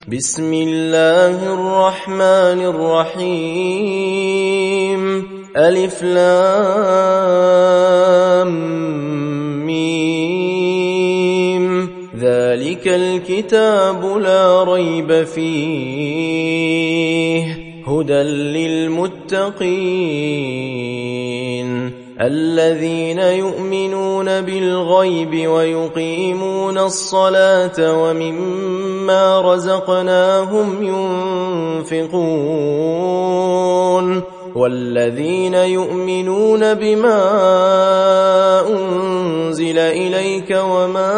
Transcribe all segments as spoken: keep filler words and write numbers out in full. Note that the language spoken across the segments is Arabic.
بسم الله الرحمن الرحيم ألف لام ميم ذلك الكتاب لا ريب فيه هدى للمتقين الذين يؤمنون بالغيب ويقيمون الصلاة ومما رزقناهم ينفقون والذين يؤمنون بما أنزل إليك وما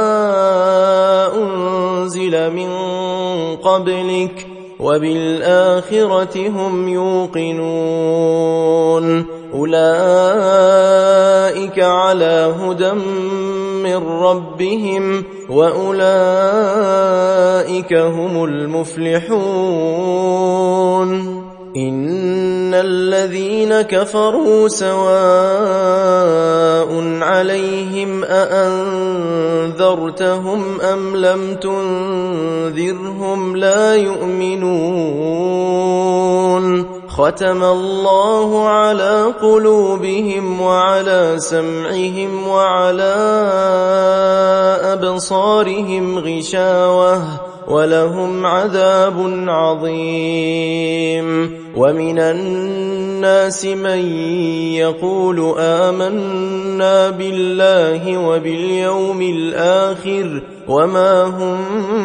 أنزل من قبلك وبالآخرة هم يوقنون أولئك على هدى من ربهم وأولئك هم المفلحون إن الذين كفروا سواء عليهم أأنذرتهم أم لم تنذرهم لا يؤمنون ختم الله على قلوبهم وعلى سمعهم وعلى أبصارهم غشاوة ولهم عذاب عظيم ومن الناس من يقول آمنا بالله وباليوم الآخر وما هم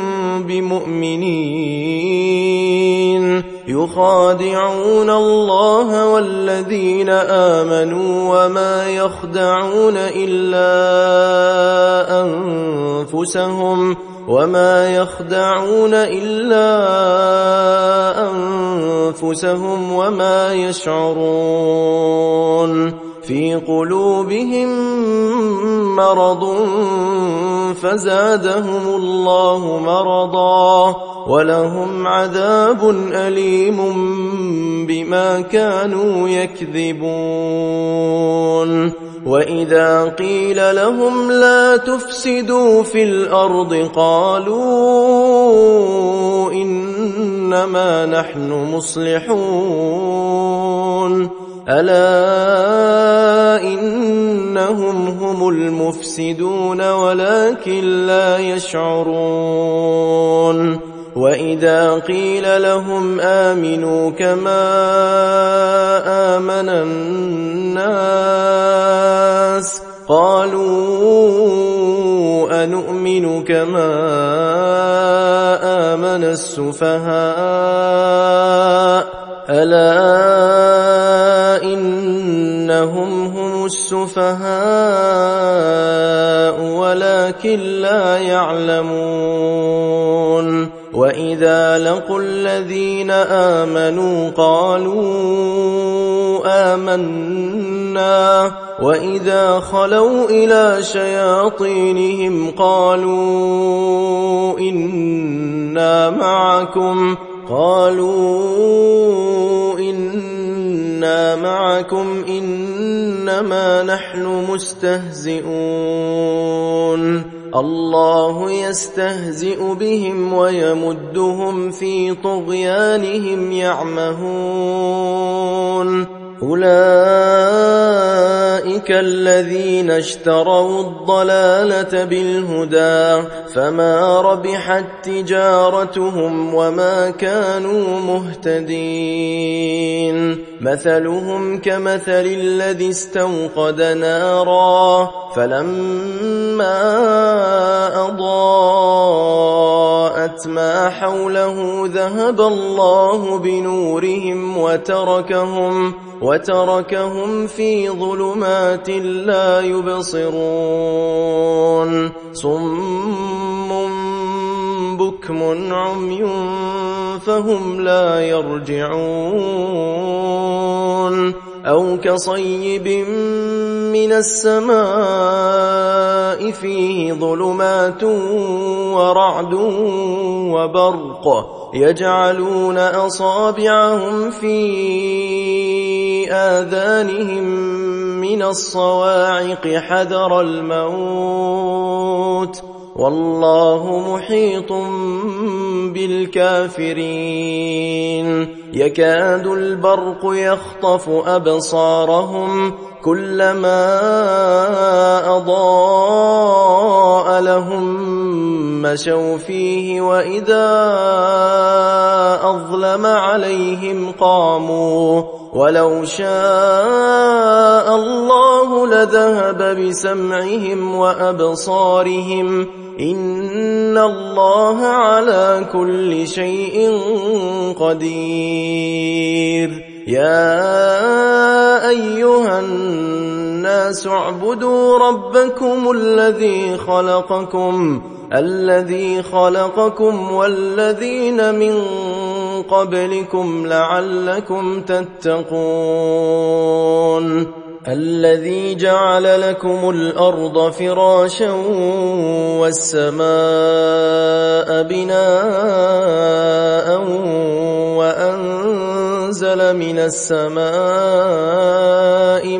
بمؤمنين يخادعون الله والذين آمنوا وما يخدعون إلا أنفسهم وما يخدعون إلا أنفسهم وما يشعرون في قلوبهم مرض فزادهم الله مرضا ولهم عذاب أليم بما كانوا يكذبون وإذا قيل لهم لا تفسدوا في الأرض قالوا إنما نحن مصلحون ألا إنهم هم المفسدون ولكن لا يشعرون وإذا قيل لهم آمنوا كما آمن الناس قالوا أنؤمن كما آمن السفهاء ألا إنهم هم السفهاء ولكن لا يعلمون وإذا لقوا الذين آمنوا قالوا آمنا وإذا خلوا إلى شياطينهم قالوا إنا معكم قالوا إنا معكم إنما نحن مستهزئون الله يستهزئ بهم ويمدهم في طغيانهم يعمهون أولئك الذين اشتروا الضلالة بالهدى فما ربحت تجارتهم وما كانوا مهتدين مثلهم كمثل الذي استوقد نارا فلما أضاءت ما حوله ذهب الله بنورهم وتركهم وتركهم في ظلمات لا يبصرون صم بكم عمي فهم لا يرجعون أو كصيب من السماء فيه ظلمات ورعد وبرق يجعلون أصابعهم في آذانهم من الصواعق حذر الموت والله محيط بالكافرين يكاد البرق يخطف أبصارهم كلما أضاء لهم مشوا فيه وإذا أظلم عليهم قاموا ولو شاء الله لذهب بسمعهم وأبصارهم إن الله على كل شيء قدير يا أيها الناس اعبدوا ربكم الذي خلقكم الذي خلقكم والذين من قبلكم لعلكم تتقون الذي جعل لكم الأرض فراشا والسماء بناء وأنزل من السماء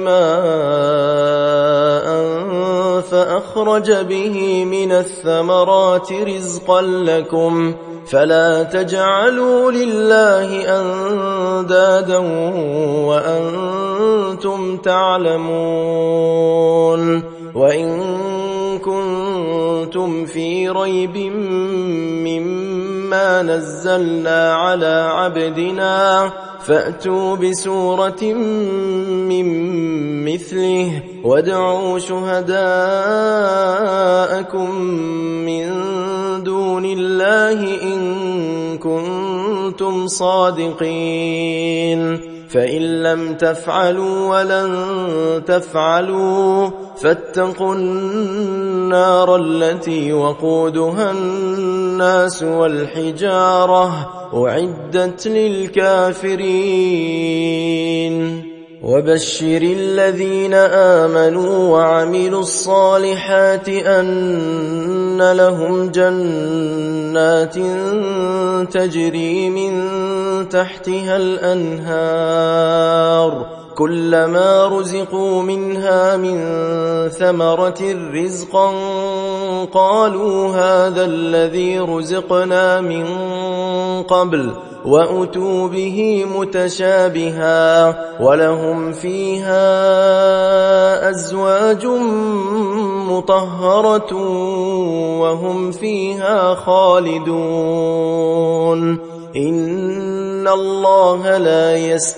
ماء فأخرج به من الثمرات رزقا لكم فلا تجعلوا لله أندادا وأنتم تعلمون وإن كنتم في ريب مما نزلنا على عبدنا فأتوا بسورة من مثله وادعوا شهداءكم من دون الله إن كنتم صادقين فإن لم تفعلوا ولن تفعلوا فاتقوا النار التي وقودها الناس والحجارة أعدت للكافرين وبشر الذين آمنوا وعملوا الصالحات أن لهم جنات تجري من تحتها الأنهار كلما رزقوا منها من ثمرة رزقا قالوا هذا الذي رزقنا من قبل وأتوا به متشابها ولهم فيها أزواج مطهرة وهم فيها خالدون إن الله لا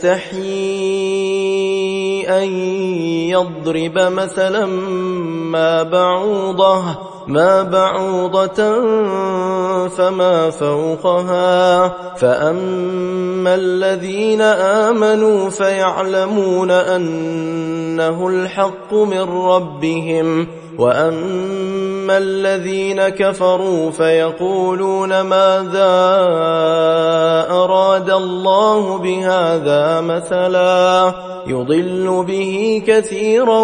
يستحيي أن يضرب مثلا ما بعوضة ما بعوضة فما فوقها فأما الذين آمنوا فيعلمون أنه الحق من ربهم وأما الذين كفروا فيقولون ماذا أراد الله بهذا مثلا يضل به كثيرا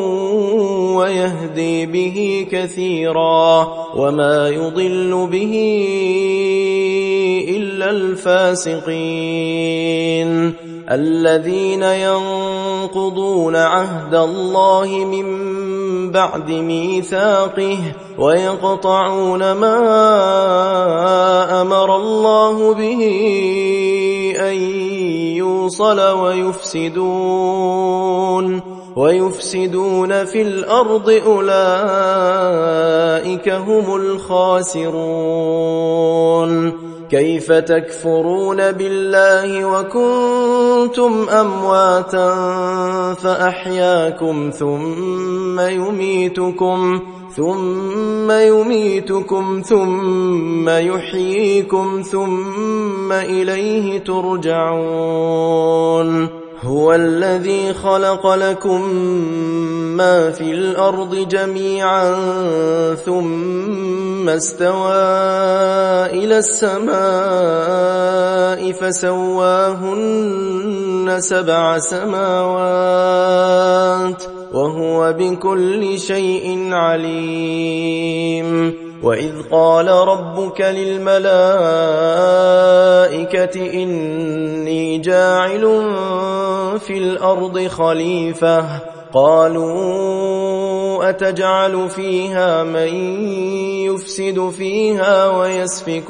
ويهدي به كثيرا وما يضل به إلا الفاسقين الذين ينقضون عهد الله من بعد ميثاقه ويقطعون ما أمر الله به أن يوصل ويفسدون ويفسدون في الأرض أولئك هم الخاسرون كيف تكفرون بالله وكنتم أمواتا فأحياكم ثم يميتكم ثم يميتكم ثم يحييكم ثم إليه ترجعون هو الذي خلق لكم ما في الأرض جميعا ثم استوى إلى السماء فسواهن سبع سماوات وهو بكل شيء عليم وإذ قال ربك للملائكة إني جاعل في الأرض خليفة قالوا أتجعل فيها من يفسد فيها ويسفك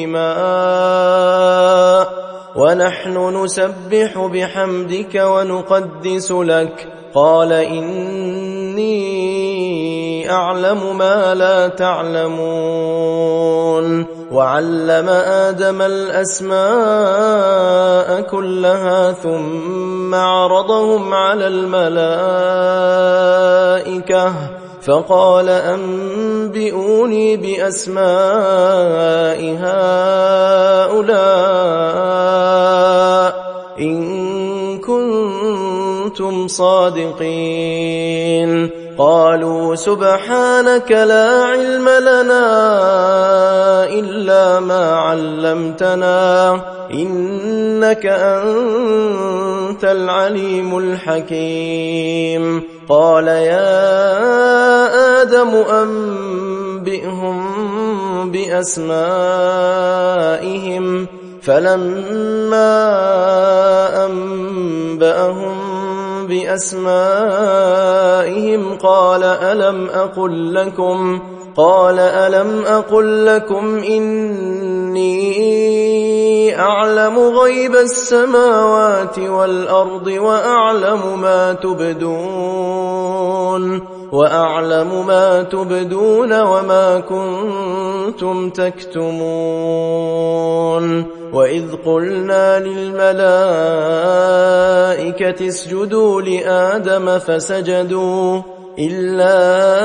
الدماء ونحن نسبح بحمدك ونقدس لك؟ قال إني أعلم ما لا تعلمون. وعلم آدم الأسماء كلها ثم عرضهم على الملائكة فقال أنبئوني بأسماء هؤلاء إن كنتم صادقين. قالوا سبحانك لا علم لنا إلا ما علمتنا إنك أنت العليم الحكيم. قال يا آدم أنبئهم بأسمائهم فلما أنبأهم بأسمائهم قال ألم أقل لكم قال ألم أقل لكم إني أعلم غيب السماوات والأرض وأعلم ما تبدون وأعلم ما تبدون وما كنتم تكتمون. وإذ قلنا للملائكة اسجدوا لآدم فسجدوا إلا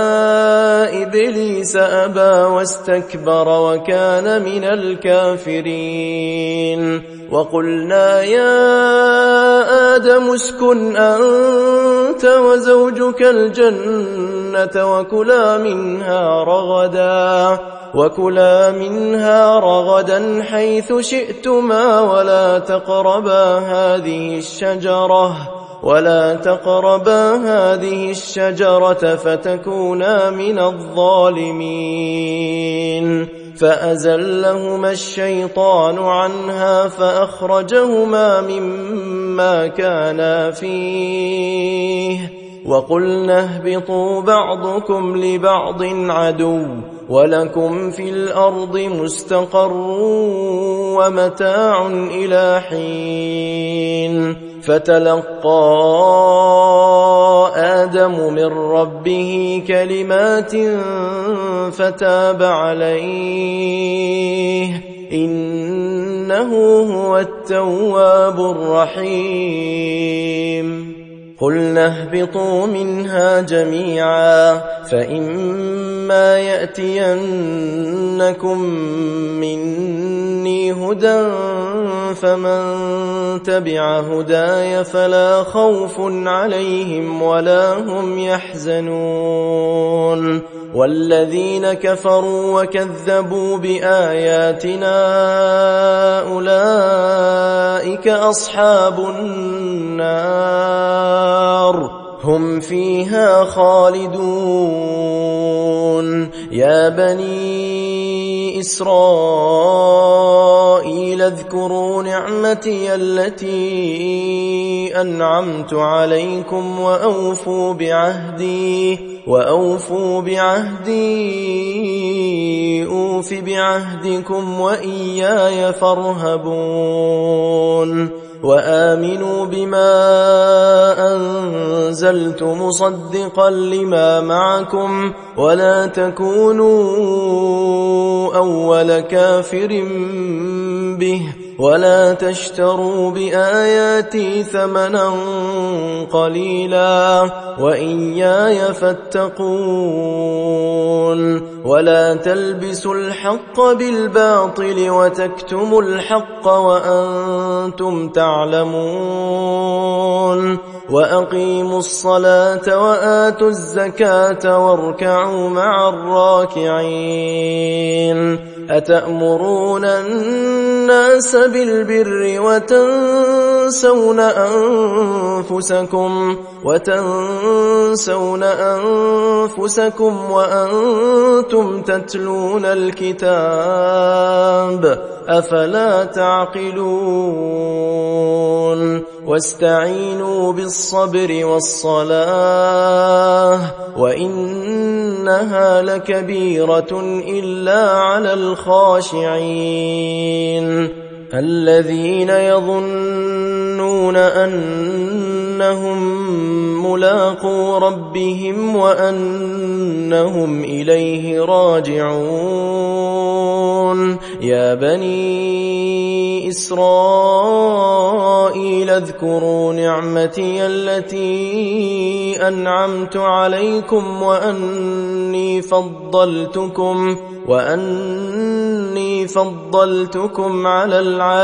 إبليس أبى واستكبر وكان من الكافرين. وقلنا يا آدم اسكن أنت وزوجك الجنة وكلا منها رغدا وكلا منها رغدا حيث شئتما ولا تقربا هذه الشجرة ولا تقربا هذه الشجرة فتكونا من الظالمين. فأزلهما الشيطان عنها فأخرجهما مما كانا فيه وقلنا اهبطوا بعضكم لبعض عدو ولكم في الأرض مستقر ومتاع إلى حين. فتلقى آدم من ربه كلمات فتاب عليه إنه هو التواب الرحيم. قلنا اهبطوا منها جميعا فإما يأتينكم مني هدى فمن تبع هداي فلا خوف عليهم ولا هم يحزنون. والذين كفروا وكذبوا بآياتنا أولئك أصحاب النار هم فيها خالدون. يا بني إسرائيل اذكروا نعمتي التي أنعمت عليكم وأوفوا بعهدي وأوفوا بعهدي أوف بعهدكم وإياي فارهبون. وآمنوا بما أنزلت مصدقا لما معكم ولا تكونوا أول كافر به ولا تشتروا بآياتي ثمنا قليلا وإياي فاتقون. ولا تلبسوا الحق بالباطل وتكتموا الحق وأنتم تعلمون. وأقيموا الصلاة وآتوا الزكاة واركعوا مع الراكعين. أتأمرون الناس بالبر وتنسون أنفسكم وتنسون أنفسكم وأنتم تتلون الكتاب أفلا تعقلون واستعينوا بالصبر والصلاة وإنها لكبيرة إلا على الخاشعين الذين يظنون أنهم ملاقو ربهم وأنهم إليه راجعون يا بني إسرائيل اذكروا نعمتي التي أنعمت عليكم وأني فضلتكم وأني فضلتكم على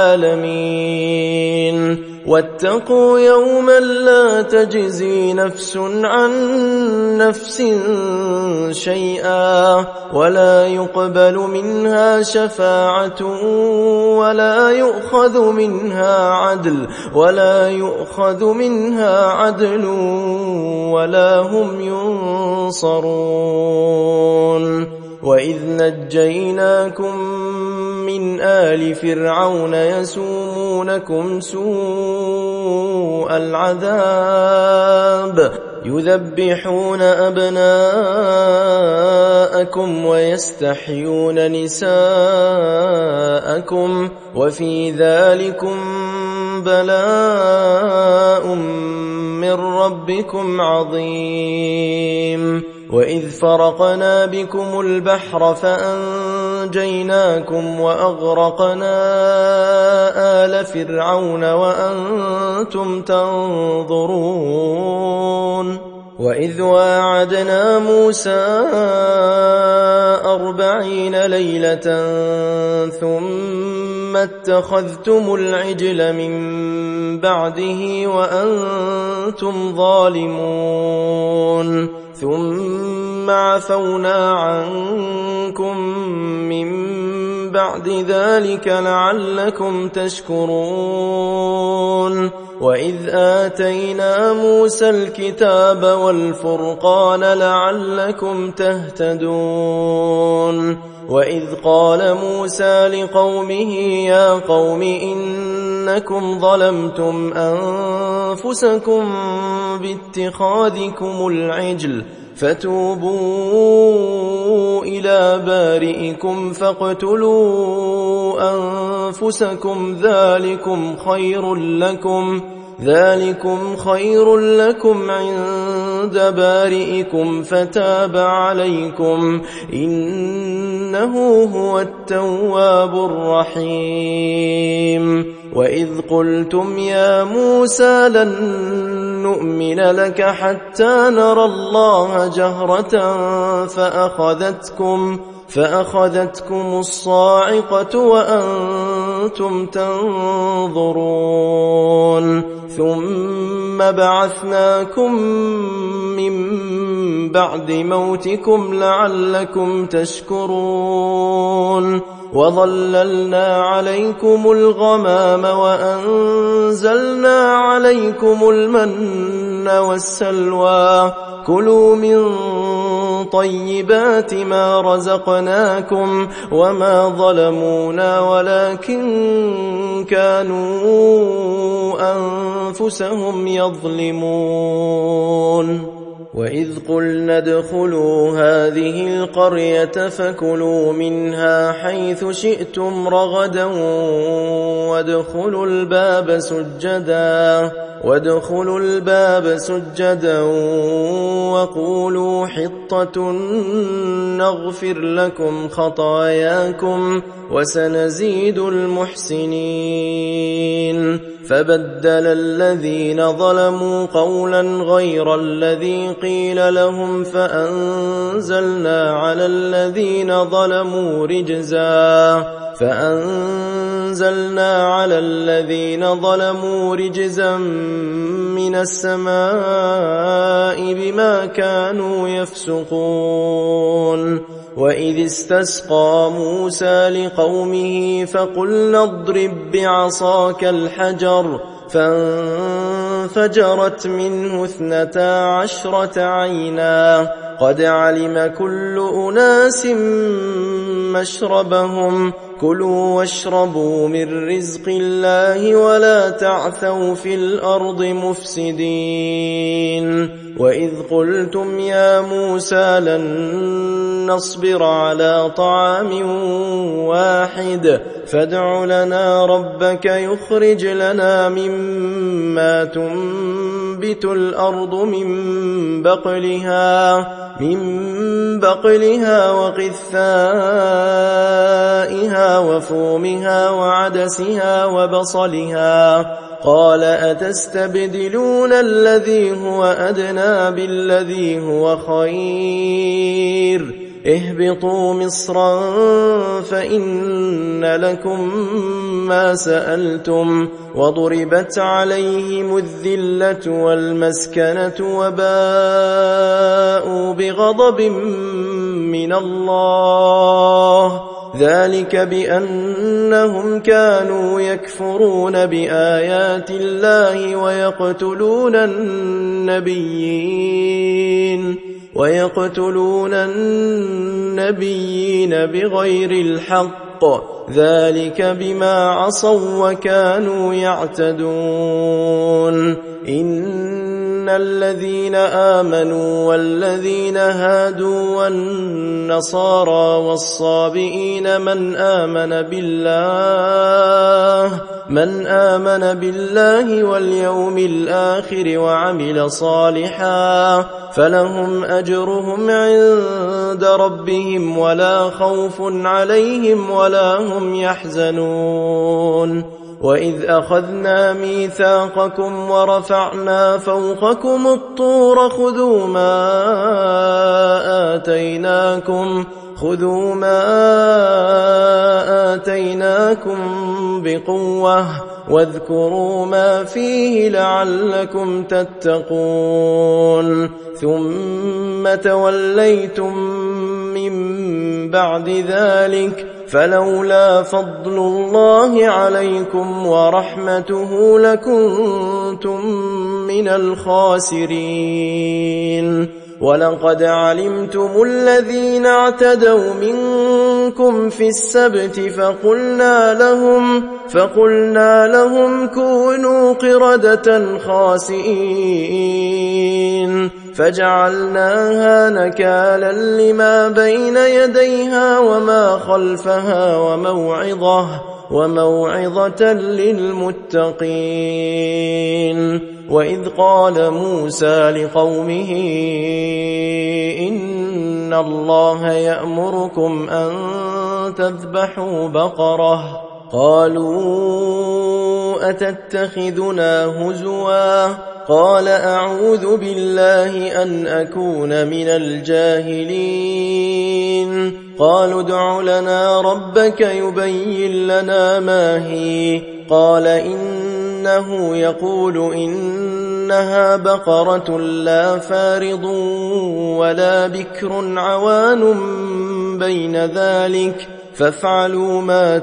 العالمين واتقوا يوما لا تجزي نفس عن نفس شيئا ولا يقبل منها شفاعة ولا يؤخذ منها عدل ولا يؤخذ منها عدل ولا هم ينصرون وإذ نجيناكم من آل فرعون يسومونكم سوء العذاب يذبحون أبناءكم ويستحيون نساءكم وفي ذلكم بلاء من ربكم عظيم وإذ فرقنا بكم البحر فأنجيناكم وأغرقنا آل فرعون وأنتم تنظرون وإذ واعدنا موسى أربعين ليلة ثم اتخذتم العجل من بعده وأنتم ظالمون ثم عفونا عنكم من بعد ذلك لعلكم تشكرون وإذ آتينا موسى الكتاب والفرقان لعلكم تهتدون وإذ قال موسى لقومه يا قوم إنكم ظلمتم أنفسكم باتخاذكم العجل فتوبوا إلى بارئكم فاقتلوا أنفسكم ذلكم خير لكم ذلكم خير لكم عند بارئكم فتاب عليكم إنه هو التواب الرحيم وإذ قلتم يا موسى لن نؤمن لك حتى نرى الله جهرة فأخذتكم فأخذتكم الصاعقة وأنتم تنظرون ثم بعثناكم من بعد موتكم لعلكم تشكرون وظللنا عليكم الغمام وأنزلنا عليكم المن والسلوى كلوا من طيبات ما رزقناكم وما ظلمونا ولكن كانوا أنفسهم يظلمون وإذ قلنا ادخلوا هذه القرية فكلوا منها حيث شئتم رغدا وادخلوا الباب سجدا وادخلوا الباب سجدا وقولوا حطة نغفر لكم خطاياكم وسنزيد المحسنين فبدل الذين ظلموا قولا غير الذي قيل لهم فأنزلنا على الذين ظلموا رجزا فأنزلنا على الذين ظلموا رجزا من السماء بما كانوا يفسقون وإذ استسقى موسى لقومه فقلنا اضرب بعصاك الحجر فانفجرت منه اثنتا عشرة عينا قد علم كل أناس مشربهم كلوا واشربوا من رزق الله ولا تعثوا في الأرض مفسدين وإذ قلتم يا موسى لن نصبر على طعام واحد فادع لنا ربك يخرج لنا مما تنبت الأرض من بقلها من بقلها وقثائها وفومها وعدسها وبصلها قال أتستبدلون الذي هو أدنى بالذي هو خير اهبطوا مصرا فإن لكم ما سألتم وضربت عليهم الذلة والمسكنة وباءوا بغضب من الله ذلك بأنهم كانوا يكفرون بآيات الله ويقتلون النبيين ويقتلون النبيين بغير الحق ذلك بما عصوا وكانوا يعتدون إن الذين آمنوا والذين هادوا والنصارى والصابئين من آمن بالله من آمن بالله واليوم الآخر وعمل صالحا فلهم أجرهم عند ربهم ولا خوف عليهم ولا هم يحزنون وإذ أخذنا ميثاقكم ورفعنا فوقكم الطور خذوا ما آتيناكم خذوا ما آتيناكم بقوة واذكروا ما فيه لعلكم تتقون ثم توليتم من بعد ذلك فلولا فضل الله عليكم ورحمته لكنتم من الخاسرين ولقد علمتم الذين اعتدوا منكم في السبت فقلنا لهم فقلنا لهم كونوا قردة خاسئين فجعلناها نكالا لما بين يديها وما خلفها وموعظة وموعظة للمتقين وإذ قال موسى لقومه إن الله يأمركم أن تذبحوا بقرة قالوا أتتخذنا هزوا قال أعوذ بالله أن أكون من الجاهلين قالوا ادع لنا ربك يبين لنا ما هي قال إنه يقول إنها بقرة لا فارض ولا بكر عوان بين ذلك فافعلوا ما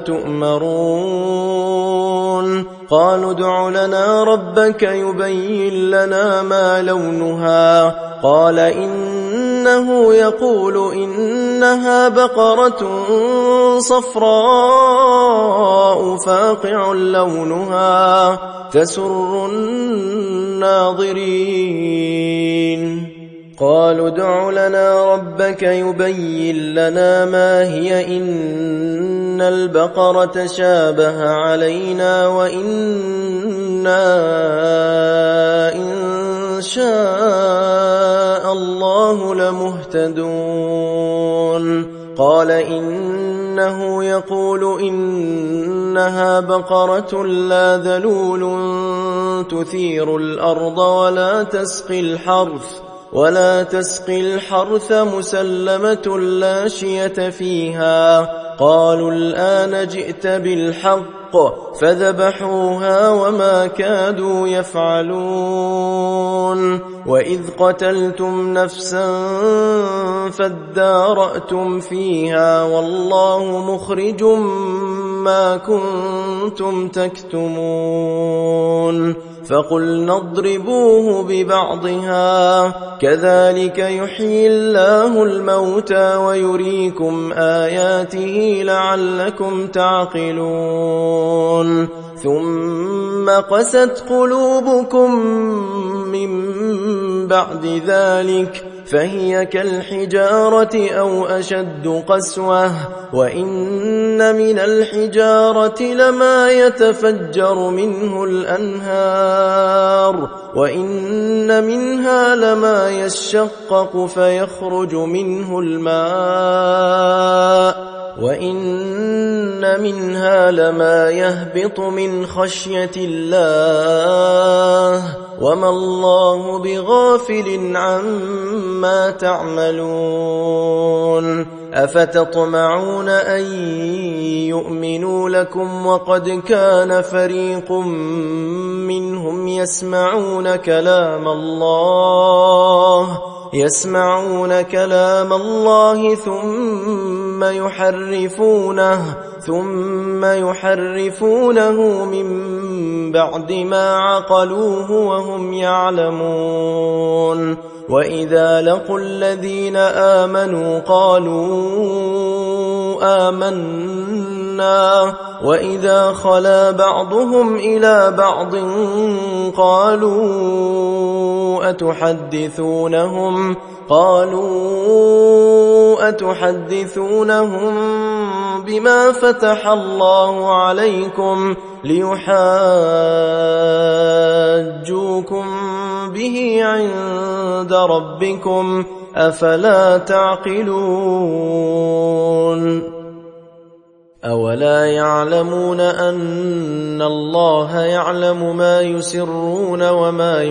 تؤمرون قالوا ادع لنا ربك يبين لنا ما لونها قال إنه يقول إنها بقرة صفراء فاقع لونها تسر الناظرين قالوا ادع لنا ربك يبين لنا ما هي إن البقرة شابه علينا وإنا إن شاء الله لمهتدون قال إنه يقول إنها بقرة لا ذلول تثير الأرض ولا تسقي الحرث ولا تسقي الحرث مسلمة لا شية فيها قالوا الآن جئت بالحق فذبحوها وما كادوا يفعلون وإذ قتلتم نفسا فادارأتم فيها والله مخرج ما كنتم تكتمون فقلنا اضربوه ببعضها كذلك يحيي الله الموتى ويريكم آياته لعلكم تعقلون ثم قست قلوبكم من بعد ذلك فهي كالحجارة أو أشد قسوة وإن من الحجارة لما يتفجر منه الأنهار وإن منها لما يشقق فيخرج منه الماء وإن منها لما يهبط من خشية الله وما الله بغافل عما تعملون أفتطمعون أن يؤمنوا لكم وقد كان فريق منهم يسمعون كلام الله يسمعون كلام الله ثم يحرفونه ثم يحرفونه من بعد ما عقلوه وهم يعلمون وإذا لقوا الذين آمنوا قالوا آمنا وإذا خلا بعضهم إلى بعض قالوا أتحدثونهم قالوا أتحدثونهم بما فتح الله عليكم ليحاجوكم به عند ربكم أفلا تعقلون أولا يعلمون أن الله يعلم ما يسرون وما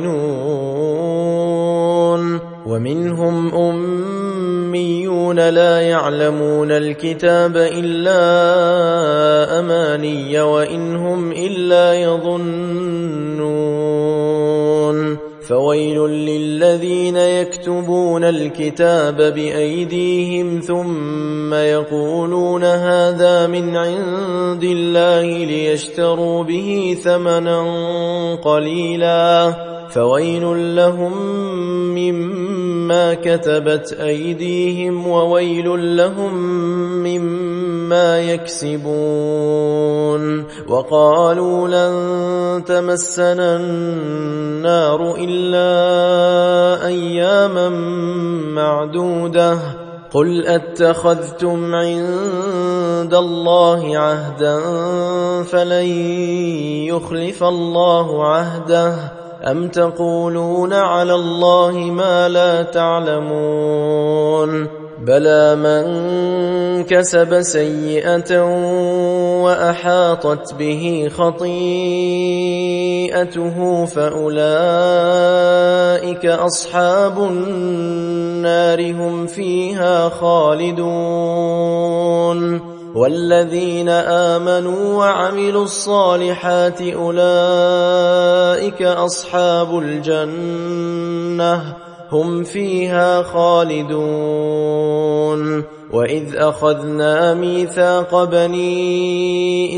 يعلنون ومنهم أميون لا يعلمون الكتاب إلا أماني وإنهم إلا يظنون فويل للذين يكتبون الكتاب بأيديهم ثم يقولون هذا من عند الله ليشتروا به ثمنا قليلا فويل لهم مما كتبت أيديهم وويل لهم مما يكسبون وقالوا لن تمسنا النار إلا أياما معدودة قل أتخذتم عند الله عهدا فلن يخلف الله عهده أم تقولون على الله ما لا تعلمون بلى من كسب سيئة وأحاطت به خطيئته فأولئك أصحاب النار هم فيها خالدون والذين آمنوا وعملوا الصالحات أولئك أصحاب الجنة هم فيها خالدون وإذ أخذنا ميثاق بني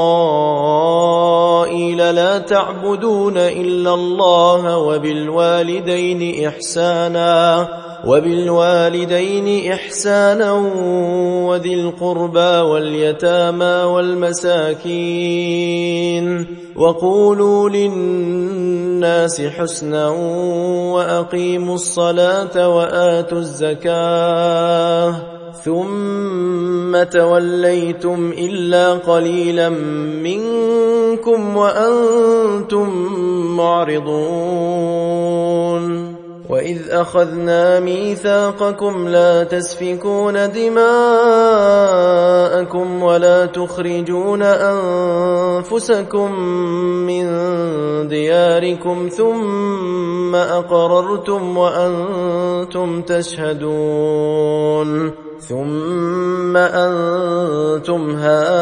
إسرائيل لا تعبدون إلا الله وبالوالدين إحسانا وبالوالدين إحسانا وذي القربى واليتامى والمساكين وقولوا للناس حسنا وأقيموا الصلاة وآتوا الزكاة ثم توليتم إلا قليلا منكم وأنتم معرضون وإذ أخذنا ميثاقكم لا تسفكون دماءكم ولا تخرجون أنفسكم من دياركم ثم أقررتم وأنتم تشهدون ثم أنتم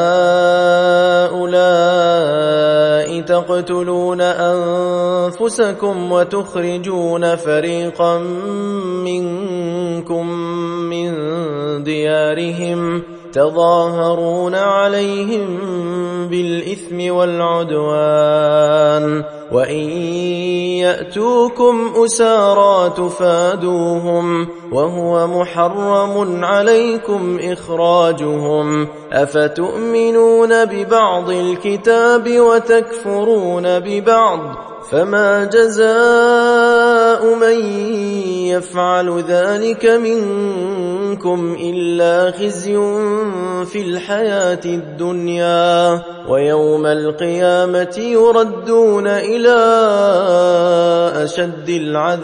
هؤلاء تقتلون أنفسكم وتخرجون فريقا منكم من ديارهم تظاهرون عليهم بالإثم والعدوان وإن يأتوكم أسارى تفادوهم وهو محرم عليكم إخراجهم أفتؤمنون ببعض الكتاب وتكفرون ببعض فما جزاء من يفعل ذلك منكم إلا خزي في الحياة الدنيا ويوم القيامة يردون إلى أشد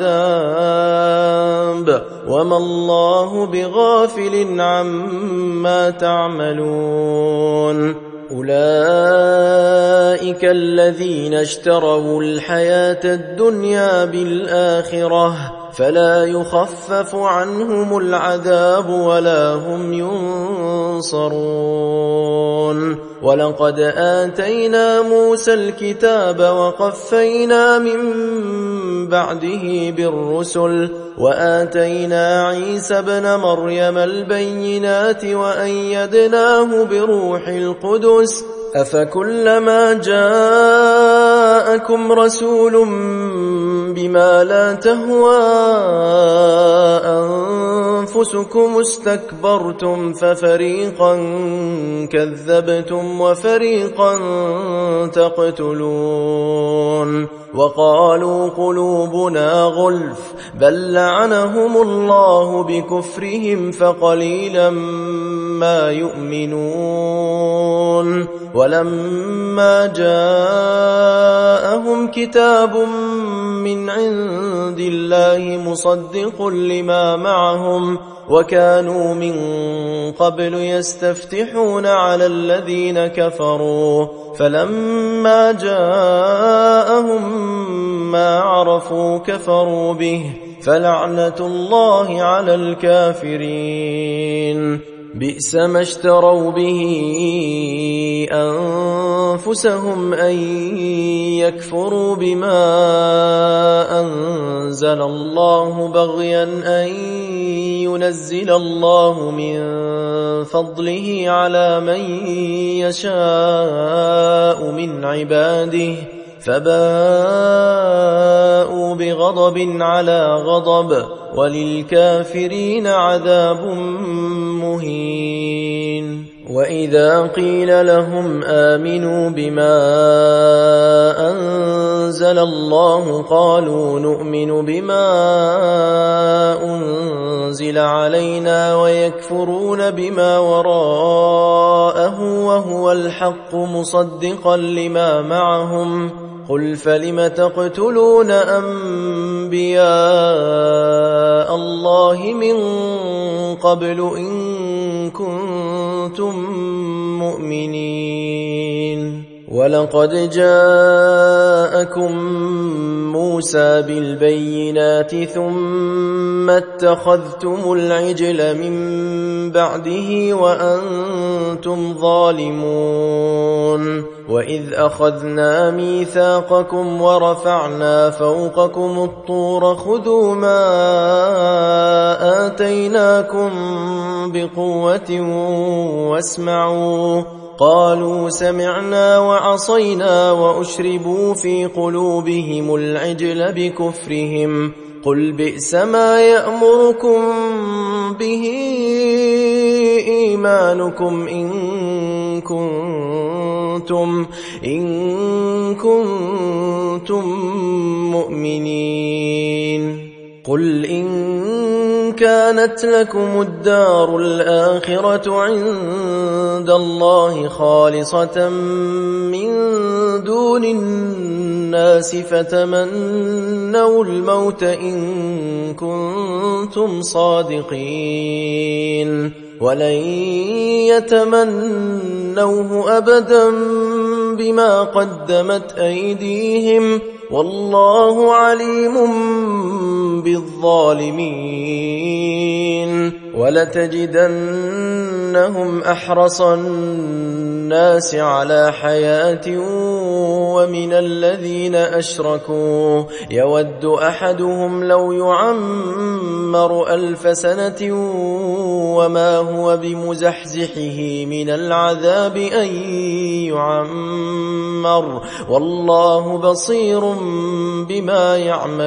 العذاب وما الله بغافل عما تعملون أولئك الذين اشتروا الحياة الدنيا بالآخرة فلا يخفف عنهم العذاب ولا هم ينصرون ولقد آتينا موسى الكتاب وقفينا من بعده بالرسل وآتينا عيسى ابن مريم البينات وأيدناه بروح القدس أفكلما جاءكم رسول بما لا تهوى أنفسكم استكبرتم ففريقا كذبتم وفريقا تقتلون وقالوا قلوبنا غلف بل لعنهم الله بكفرهم فقليلا ما يؤمنون ولما جاءهم كتاب من عند الله مصدق لما معهم وكانوا من قبل يستفتحون على الذين كفروا فلما جاءهم ما عرفوا كفروا به فلعنة الله على الكافرين بئس ما اشتروا به أنفسهم أن يكفروا بما أنزل الله بغيا أن ينزل الله من فضله على من يشاء من عباده فباءوا بغضب على غضب وللكافرين عذاب مهين وإذا قيل لهم آمنوا بما أنزل الله قالوا نؤمن بما أنزل علينا ويكفرون بما وراءه وهو الحق مصدقا لما معهم قل فلم تقتلون أنبياء الله من قبل إن كنتم مؤمنين ولقد جاءكم موسى بالبينات ثم اتخذتم العجل من بعده وأنتم ظالمون وإذ أخذنا ميثاقكم ورفعنا فوقكم الطور خذوا ما آتيناكم بقوة واسمعوا قالوا سمعنا وعصينا وأشربوا في قلوبهم العجل بكفرهم قل بئس ما يأمركم به إيمانكم إن كنتم إن كنتم مؤمنين قل إن كانت لكم الدار الآخرة عند الله خالصة من دون الناس فتمنوا الموت إن كنتم صادقين ولن يتمنوه أبدا بما قدمت أيديهم والله عليم بالظالمين ولتجدنهم أحرص الناس على حياة ومن الذين أشركوا يود أحدهم لو يعمر ألف سنة وما هو بمزحزحه من العذاب أن يعمر والله بصير بما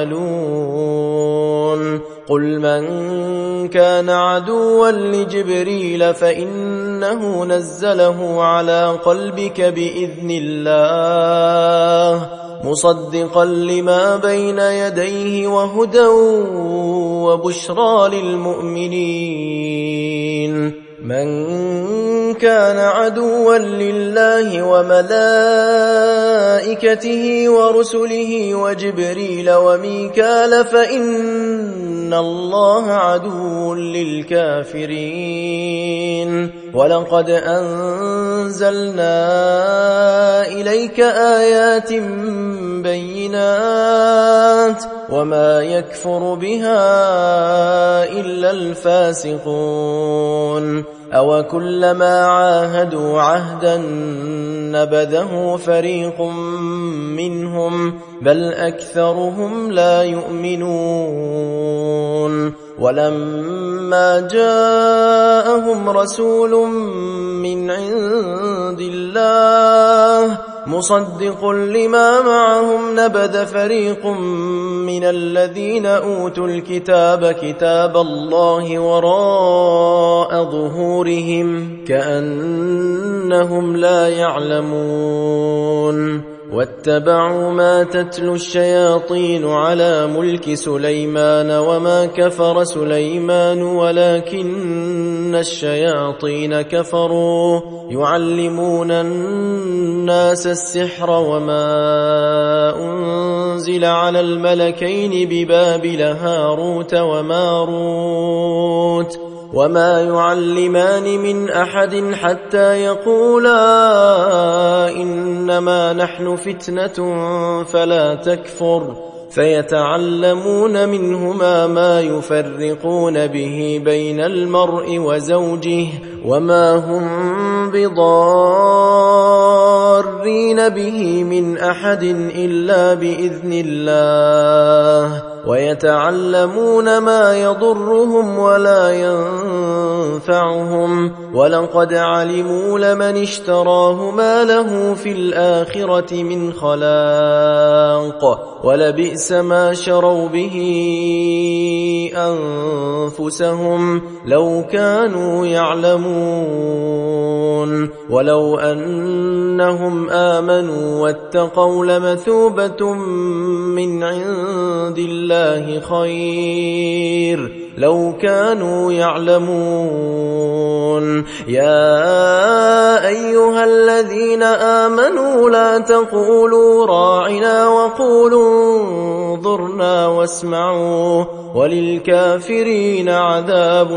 يعملون قل من كان عدوا لجبريل فإنه نزله على قلبك بإذن الله مصدقا لما بين يديه وهدى وبشرى للمؤمنين من كان عدوا لله وملائكته ورسله وجبريل وميكال فإن الله عدو للكافرين ولقد أنزلنا إليك آيات بينات وما يكفر بها إلا الفاسقون أو كلما عاهدوا عهدا نبذه فريق منهم بل أكثرهم لا يؤمنون ولما جاءهم رسول من عند الله مصدق لما معهم نبذ فريق من الذين أوتوا الكتاب كتاب الله وراء ظهورهم كأنهم لا يعلمون واتبعوا ما تتلو الشياطين على ملك سليمان وما كفر سليمان ولكن الشياطين كفروا يعلمون الناس السحر وما أنزل على الملكين ببابل هاروت وماروت وما يعلمان من أحد حتى يقولا إنما نحن فتنة فلا تكفر فيتعلمون منهما ما يفرقون به بين المرء وزوجه وما هم بضارين به من أحد إلا بإذن الله ويتعلمون ما يضرهم ولا ينفعهم ولقد علموا لمن اشتراه ما له في الآخرة من خلاق ولبئس ما شروا به أنفسهم لو كانوا يعلمون ولو أنهم آمنوا واتقوا لمثوبة من عند الله خير لو كانوا يعلمون يا أيها الذين آمنوا لا تقولوا راعنا وقولوا انظرنا واسمعوا وللكافرين عذاب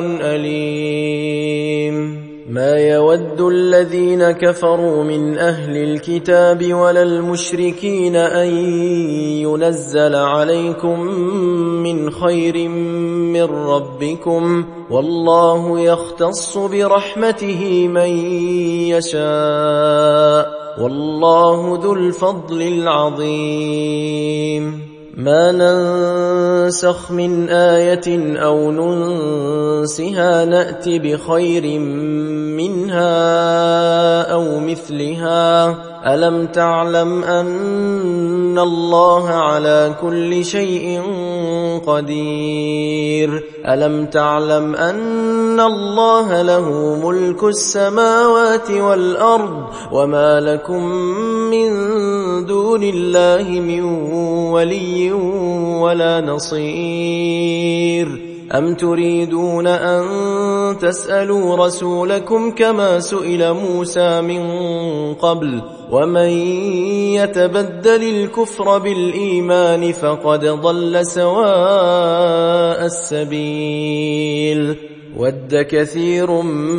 أليم ما يود الذين كفروا من أهل الكتاب ولا المشركين أن ينزل عليكم من خير من ربكم والله يختص برحمته من يشاء والله ذو الفضل العظيم ما ننسخ من آية أو ننسها نأت بخير منها أو مثلها ألم تعلم أن الله على كل شيء قدير ألم تعلم أن الله له ملك السماوات والأرض وما لكم من دون الله من ولي ولا نصير أم تريدون أن تسألوا رسولكم كما سئل موسى من قبل ومن يتبدل الكفر بالإيمان فقد ضل سواء السبيل ود كثير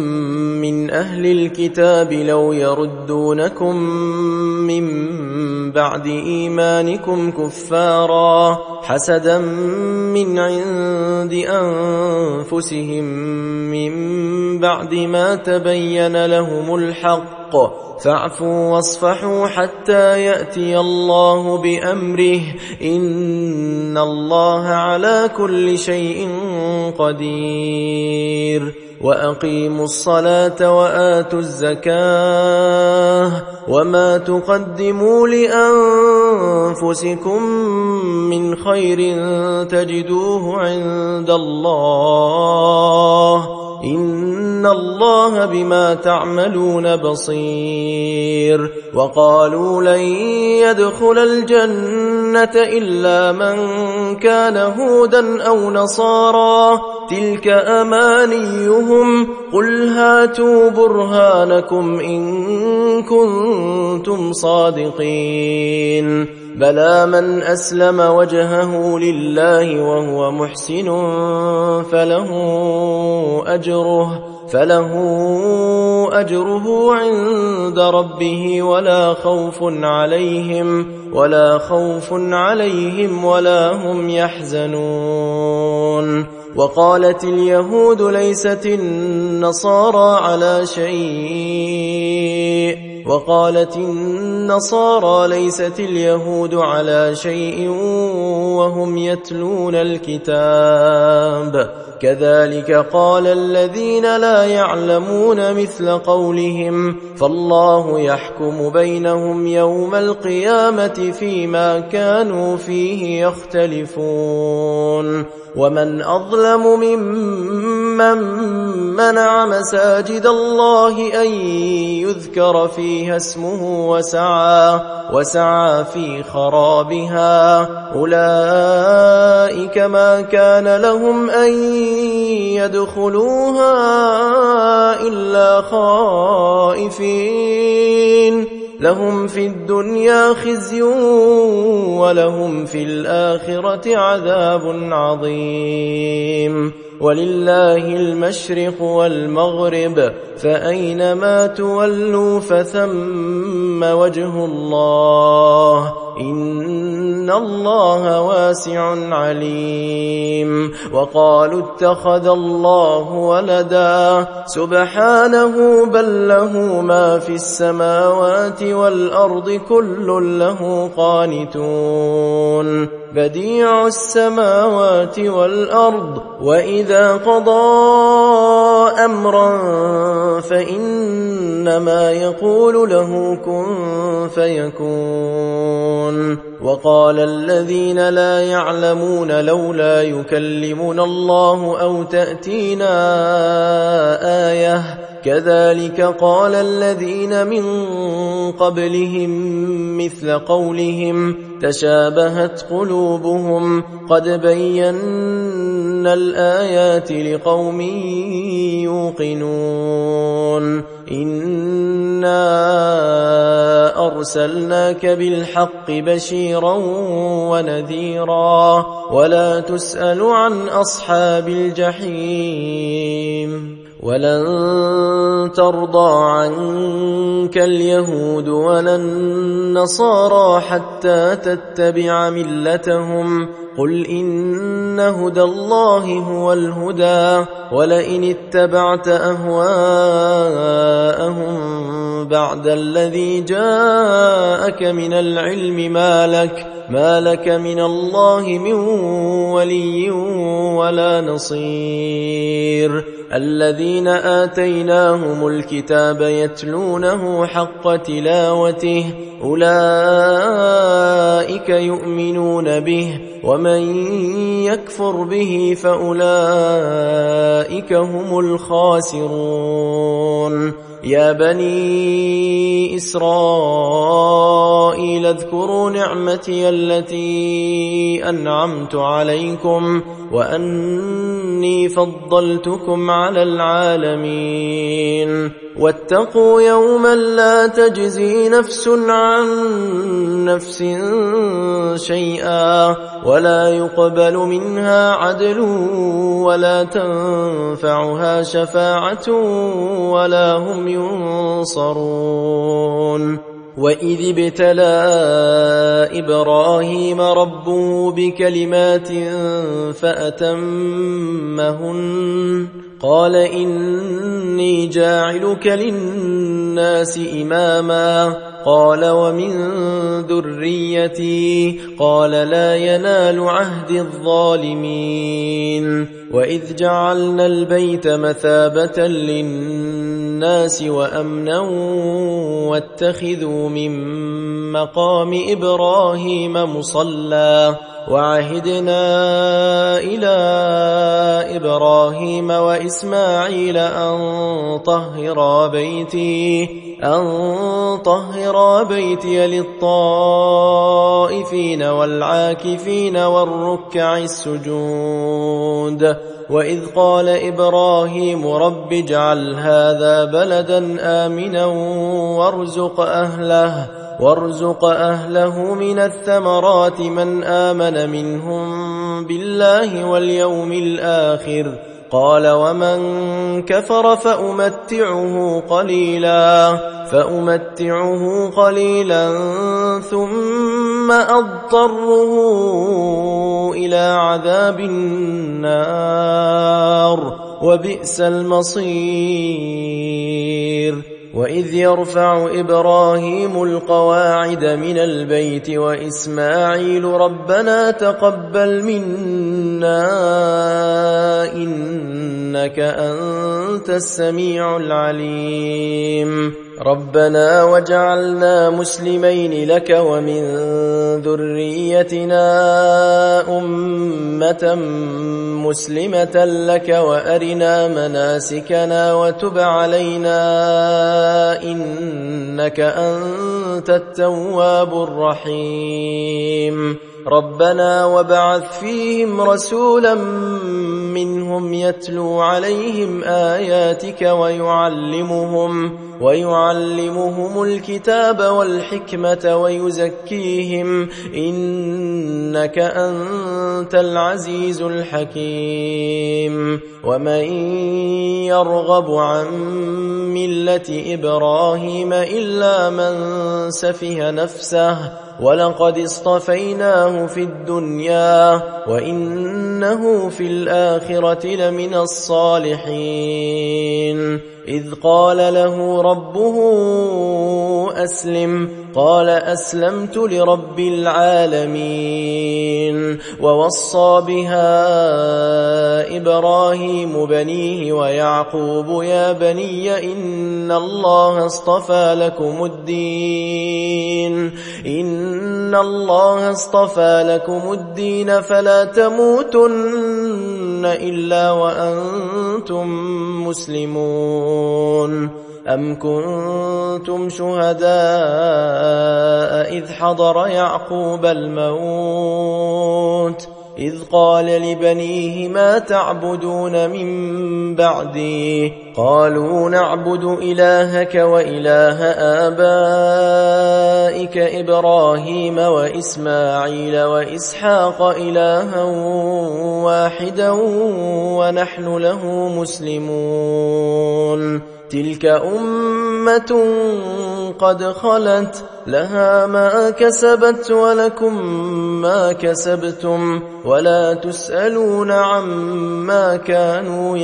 من أهل الكتاب لو يردونكم من بعد إيمانكم كفارا حسدا من عند أنفسهم من بعد ما تبين لهم الحق فاعفوا واصفحوا حتى يأتي الله بأمره إن الله على كل شيء قدير وأقيموا الصلاة وآتوا الزكاة وما تقدموا لأنفسكم من خير تجدوه عند الله إن الله بما تعملون بصير وقالوا لن يدخل الجنة إلا من كان هودا أو نصارى تلك أمانيهم قل هاتوا برهانكم إن كنتم صادقين بلى من أسلم وجهه لله وهو محسن فله أجره فله أجره عند ربه ولا خوف عليهم ولا خوف عليهم ولا هم يحزنون وقالت اليهود ليست النصارى على شيء وقالت النصارى ليست اليهود على شيء وهم يتلون الكتاب كذلك قال الذين لا يعلمون مثل قولهم فالله يحكم بينهم يوم القيامة فيما كانوا فيه يختلفون ومن أظلم ممن منع مساجد الله أن يذكر فيها اسمه وسعى, وسعى في خرابها أولئك ما كان لهم أن يدخلوها إلا خائفين لهم في الدنيا خزي ولهم في الآخرة عذاب عظيم ولله المشرق والمغرب فأينما تولوا فثم وجه الله إن الله واسع عليم وقالوا اتخذ الله ولدا سبحانه بل له ما في السماوات والأرض كل له قانتون بديع السماوات والأرض وإذا قضى أمرا فإنما يقول له كن فيكون وقال الذين لا يعلمون لولا يكلمنا الله أو تأتينا آية كذلك قال الذين من قبلهم مثل قولهم تشابهت قلوبهم قد بينا الآيات لقوم يوقنون إنا أرسلناك بالحق بشيرا ونذيرا ولا تسأل عن أصحاب الجحيم ولن ترضى عنك اليهود ولا النصارى حتى تتبع ملتهم قل إن هدى الله هو الهدى ولئن اتبعت أهواءهم بعد الذي جاءك من العلم ما لك, ما لك من الله من ولي ولا نصير الذين آتيناهم الكتاب يتلونه حق تلاوته أولئك يؤمنون به ومن يكفر به فأولئك هم الخاسرون يا بني إسرائيل اذكروا نعمتي التي أنعمت عليكم وأني فضلتكم على العالمين واتقوا يوما لا تجزي نفس عن نفس شيئا ولا يقبل منها عدل ولا تنفعها شفاعة ولا هم ينصرون وإذ ابتلى إبراهيم ربه بكلمات فأتمهن قال إني جاعلك للناس إماما قال ومن ذريتي قال لا ينال عهد الظالمين وإذ جعلنا البيت مثابة للناس وأمنا واتخذوا من مقام إبراهيم مصلى وعهدنا إلى إبراهيم وإسماعيل أن طهرا بيتي أن طهرا بيتي للطائفين والعاكفين والركع السجود وإذ قال إبراهيم رب اجعل هذا بلدا آمنا وارزق أهله وارزق أهله من الثمرات من آمن منهم بالله واليوم الآخر قال ومن كفر فأمتعه قليلا فأمتعه قليلا ثم أضطره إلى عذاب النار وبئس المصير وإذ يرفع إبراهيم القواعد من البيت وإسماعيل ربنا تقبل منا إنك أنت السميع العليم ربنا وجعلنا مسلمين لك ومن ذريتنا أمة مسلمة لك وأرنا مناسكنا وتب علينا إنك أنت التواب الرحيم ربنا وابعث فيهم رسولا منهم يتلو عليهم آياتك ويعلمهم ويعلمهم الكتاب والحكمة ويزكيهم إنك أنت العزيز الحكيم ومن يرغب عن ملة إبراهيم إلا من سفه نفسه ولقد اصطفيناه في الدنيا وإنه في الآخرة لمن الصالحين إذ قال له ربه أسلم قال أسلمت لرب العالمين ووصى بها إبراهيم بنيه ويعقوب يا بني إن الله اصطفى لكم الدين إن الله اصطفى لكم الدين فلا تموتن إلا وأنتم مسلمون أم كنتم شهداء إذ حضر يعقوب الموت إذ قال لبنيه ما تعبدون من بعدي قالوا نعبد إلهك وإله آبائك إبراهيم وإسماعيل وإسحاق إلها واحدا ونحن له مسلمون تلك أمة قد خلت لها ما كسبت ولكم ما كسبتم ولا تسألون عما كانوا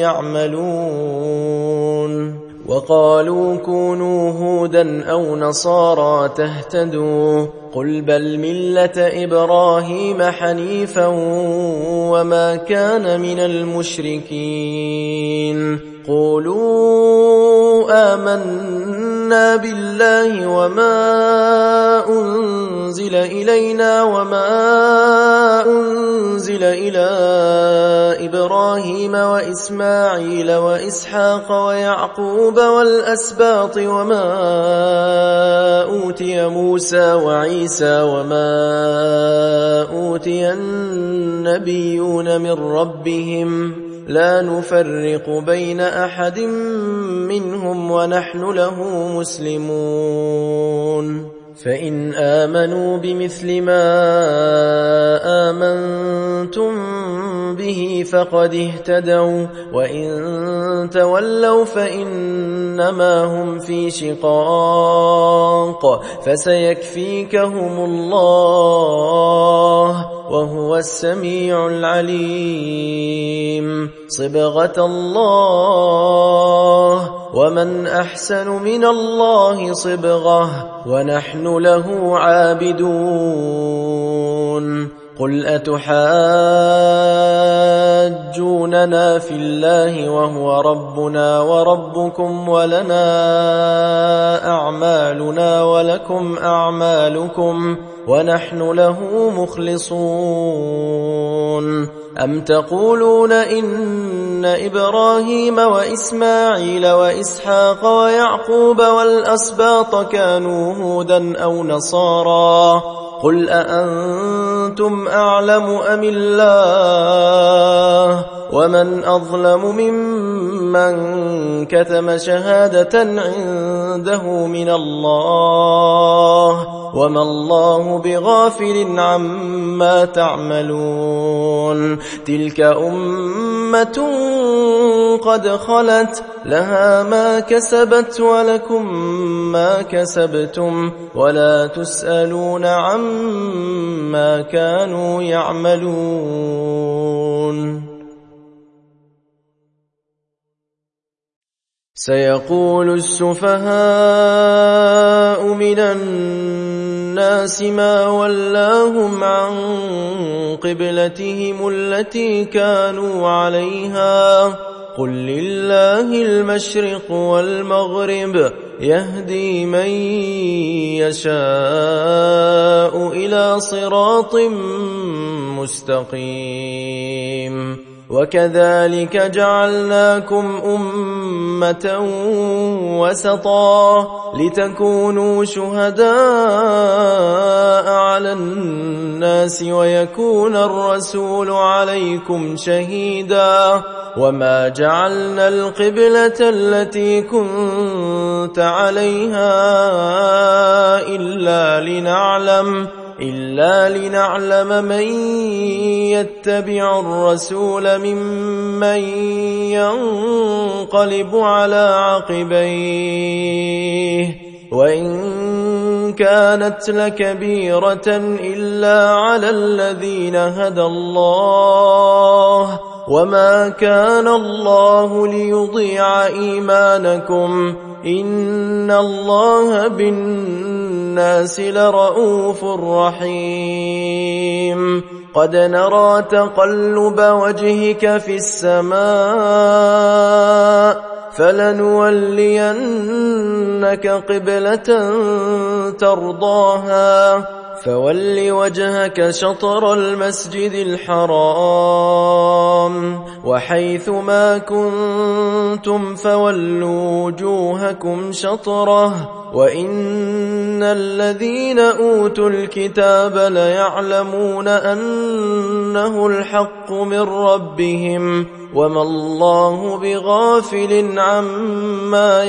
يعملون وقالوا كونوا هودا أو نصارى تهتدوا قل بل ملة إبراهيم حنيفا وما كان من المشركين قولوا آمنا بالله وما أنزل إلينا وما أنزل إلى إبراهيم وإسماعيل وإسحاق ويعقوب والأسباط وما أوتي موسى وعيسى وما أوتي النبيون من ربهم لا نفرق بين أحد منهم ونحن له مسلمون فإن آمنوا بمثل ما آمنتم به فقد اهتدوا وإن تولوا فإنما هم في شقاق فسيكفيكهم الله وهو السميع العليم صبغة الله ومن أحسن من الله صبغة ونحن له عابدون قل أتحاجوننا في الله وهو ربنا وربكم ولنا أعمالنا ولكم أعمالكم ونحن له مخلصون أم تقولون إن إبراهيم وإسماعيل وإسحاق ويعقوب والأسباط كانوا هودا أو نصارى قل أأنتم أعلم أم الله ومن أظلم ممن كتم شهادة عنده من الله وما الله بغافل عما تعملون تلك أمة قد خلت لها ما كسبت ولكم ما كسبتم ولا تسألون عما كانوا يعملون سيقول السفهاء من الناس ما ولاهم عن قبلتهم التي كانوا عليها قل لله المشرق والمغرب يهدي من يشاء إلى صراط مستقيم وكذلك جعلناكم أمة وسطا لتكونوا شهداء على الناس ويكون الرسول عليكم شهيدا وما جعلنا القبلة التي كنت عليها إلا لنعلم إلا لنعلم من يتبع الرسول ممن ينقلب على عقبيه وإن كانت لكبيرة إلا على الذين هدى الله وما كان الله ليضيع إيمانكم إن الله بالناس لرؤوف رحيم قد نرى تقلب وجهك في السماء فلنولينك قبلة ترضاها فول وجهك شطر المسجد الحرام وحيث ما كنتم فولوا وجوهكم شطره وإن الذين أوتوا الكتاب ليعلمون أنه الحق من ربهم وما الله بغافل عما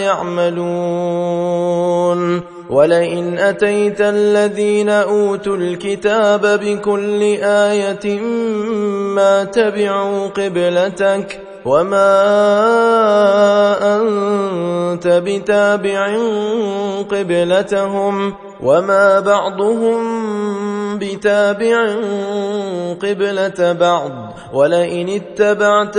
يعملون ولئن أتيت الذين أوتوا الكتاب بكل آية ما تبعوا قبلتك وما أنت بتابع قبلتهم وما بعضهم بتابع قبلة بعض ولئن اتبعت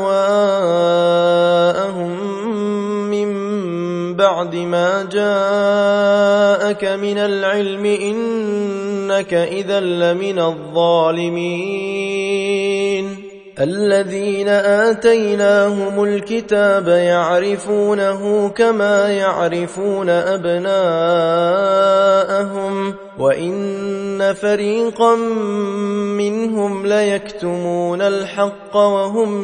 أهواءهم من بعد ما جاءك من العلم إنك إذا لمن الظالمين الذين آتيناهم الكتاب يعرفونه كما يعرفون أبناءهم وإن فريقا منهم ليكتمون الحق وهم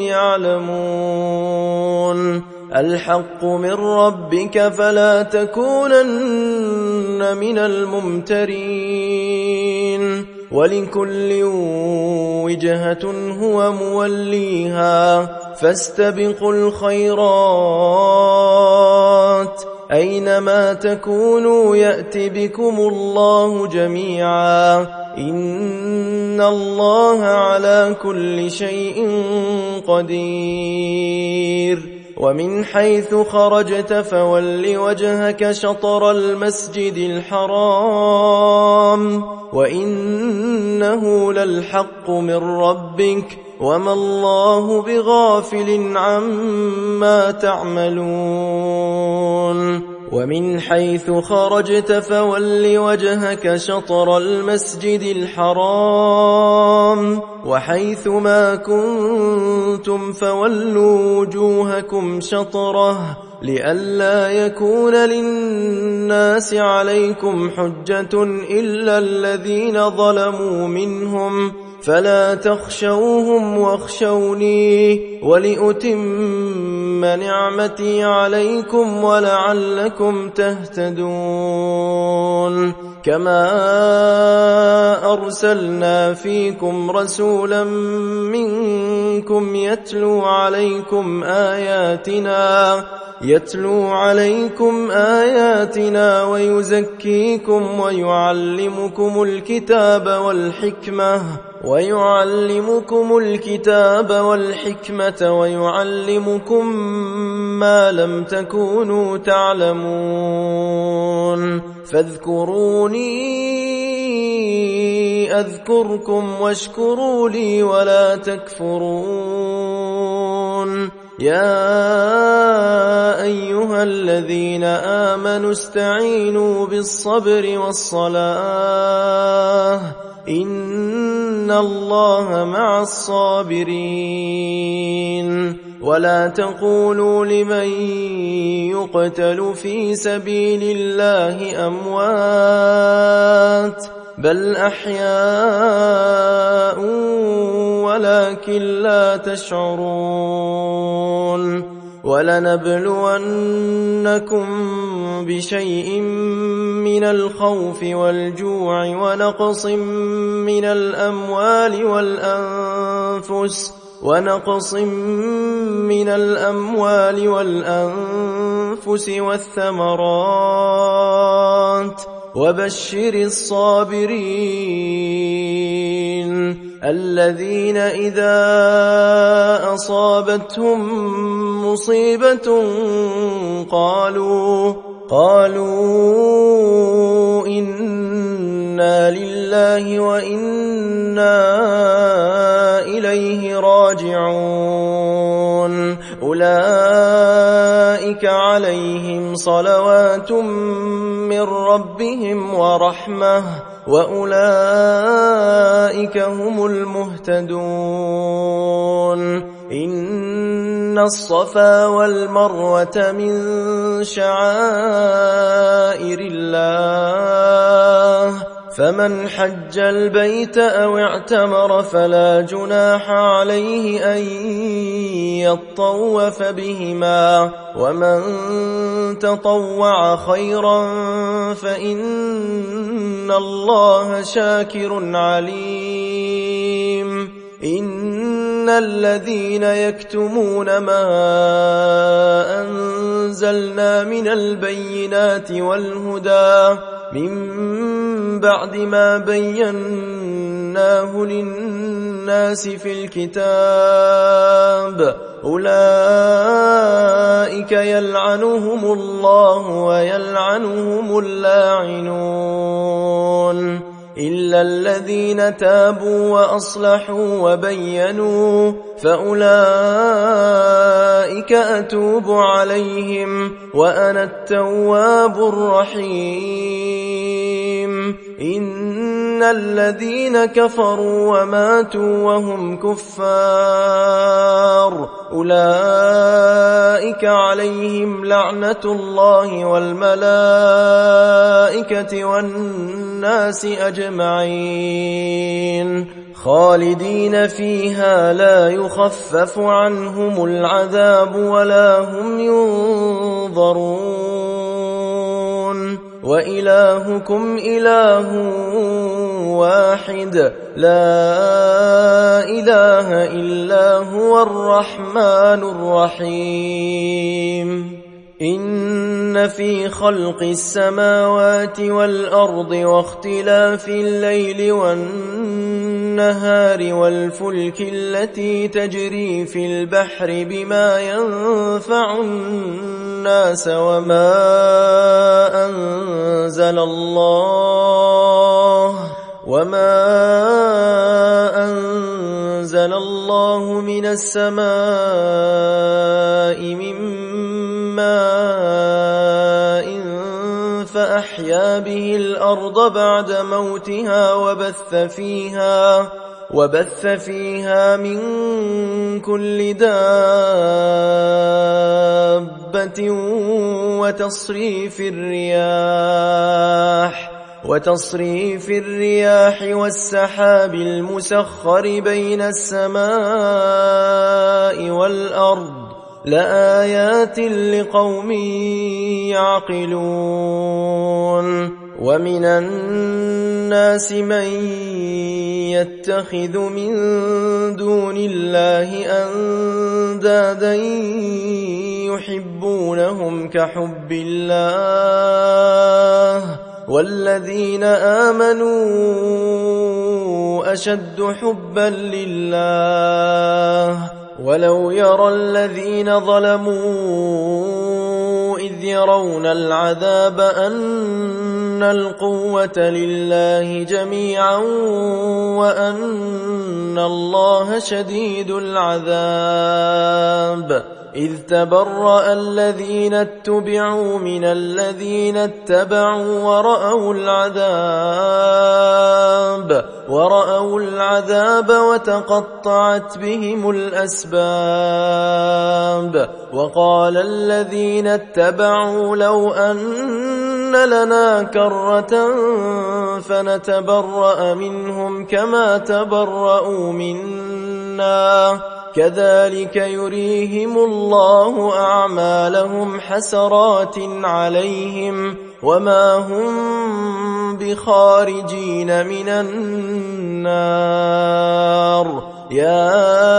يعلمون الحق من ربك فلا تكونن من الممترين ولكل وجهة هو موليها فاستبقوا الخيرات أينما تكونوا يأت بكم الله جميعا إن الله على كل شيء قدير ومن حيث خرجت فول وجهك شطر المسجد الحرام وإنه للحق من ربك وما الله بغافل عما تعملون ومن حيث خرجت فول وجهك شطر المسجد الحرام وحيث ما كنتم فولوا وجوهكم شطره لئلا يكون للناس عليكم حجة إلا الذين ظلموا منهم فلا تخشوهم واخشوني ولأتم نعمتي عليكم ولعلكم تهتدون كما أرسلنا فيكم رسولا منكم يتلو عليكم آياتنا يتلو عليكم آياتنا ويزكيكم ويعلمكم الكتاب والحكمة ويعلمكم الكتاب والحكمة ويعلمكم ما لم تكونوا تعلمون فاذكروني أذكركم واشكروا لي ولا تكفرون يا أيها الذين آمنوا استعينوا بالصبر والصلاة إن الله مع الصابرين ولا تقولوا لمن يقتل في سبيل الله أموات بل أحياء ولكن لا تشعرون ولنبلونكم بشيء من الخوف والجوع ونقص من الأموال والأنفس ونقص من الأموال والأنفس والثمرات وبشر الصابرين الذين إذا أصابتهم مصيبة قالوا قالوا إنا لله وإنا إليه راجعون أولئك عليهم صلوات من ربهم ورحمة وأولئك هم المهتدون إن الصفا والمروة من شعائر الله فمن حج البيت أو اعتمر فلا جناح عليه أن يطوف بهما ومن تطوع خيرا فإن الله شاكر عليم إن الذين يكتمون ما أنزلنا من البينات والهدى من بعد ما بيناه للناس في الكتاب أولئك يلعنهم الله ويلعنهم اللاعنون إلا الذين تابوا وأصلحوا وبينوا فأولئك أتوب عليهم وأنا التواب الرحيم إن الذين كفروا وماتوا وهم كفار أولئك عليهم لعنة الله والملائكة والناس أجمعين خالدين فيها لا يخفف عنهم العذاب ولا هم ينظرون وإلهكم إله واحد لا إله إلا هو الرحمن الرحيم إن في خلق السماوات والأرض واختلاف الليل والنهار والفلك التي تجري في البحر بما ينفع الناس وما أنزل الله وما أنزل الله من السماء من ماء فأحيا به الأرض بعد موتها وبث فيها وبث فيها من كل دابة وتصريف الرياح وتصريف الرياح والسحاب المسخر بين السماء والأرض لآيات لقوم يعقلون ومن الناس من يتخذ من دون الله أندادا يحبونهم كحب الله والذين آمنوا أشد حبا لله ولو يرى الذين ظلموا إذ يرون العذاب أن القوة لله جميعا وأن الله شديد العذاب إذ تبرأ الذين اتبعوا من الذين اتبعوا ورأوا العذاب ورأوا العذاب وتقطعت بهم الأسباب وقال الذين اتبعوا لو أن لنا كرة فنتبرأ منهم كما تبرأوا منا كذلك يريهم الله أعمالهم حسرات عليهم وما هم بخارجين من النار يا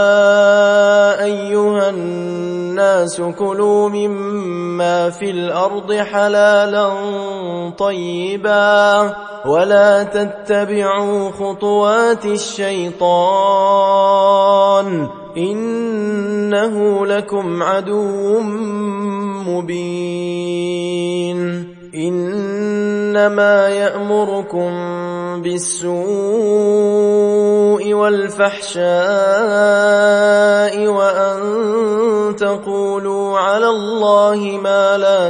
أيها الناس كلوا مما في الأرض حلالا طيبا ولا تتبعوا خطوات الشيطان إنه لكم عدو مبين إنما يأمركم بالسوء والفحشاء وأن تقولوا على الله ما لا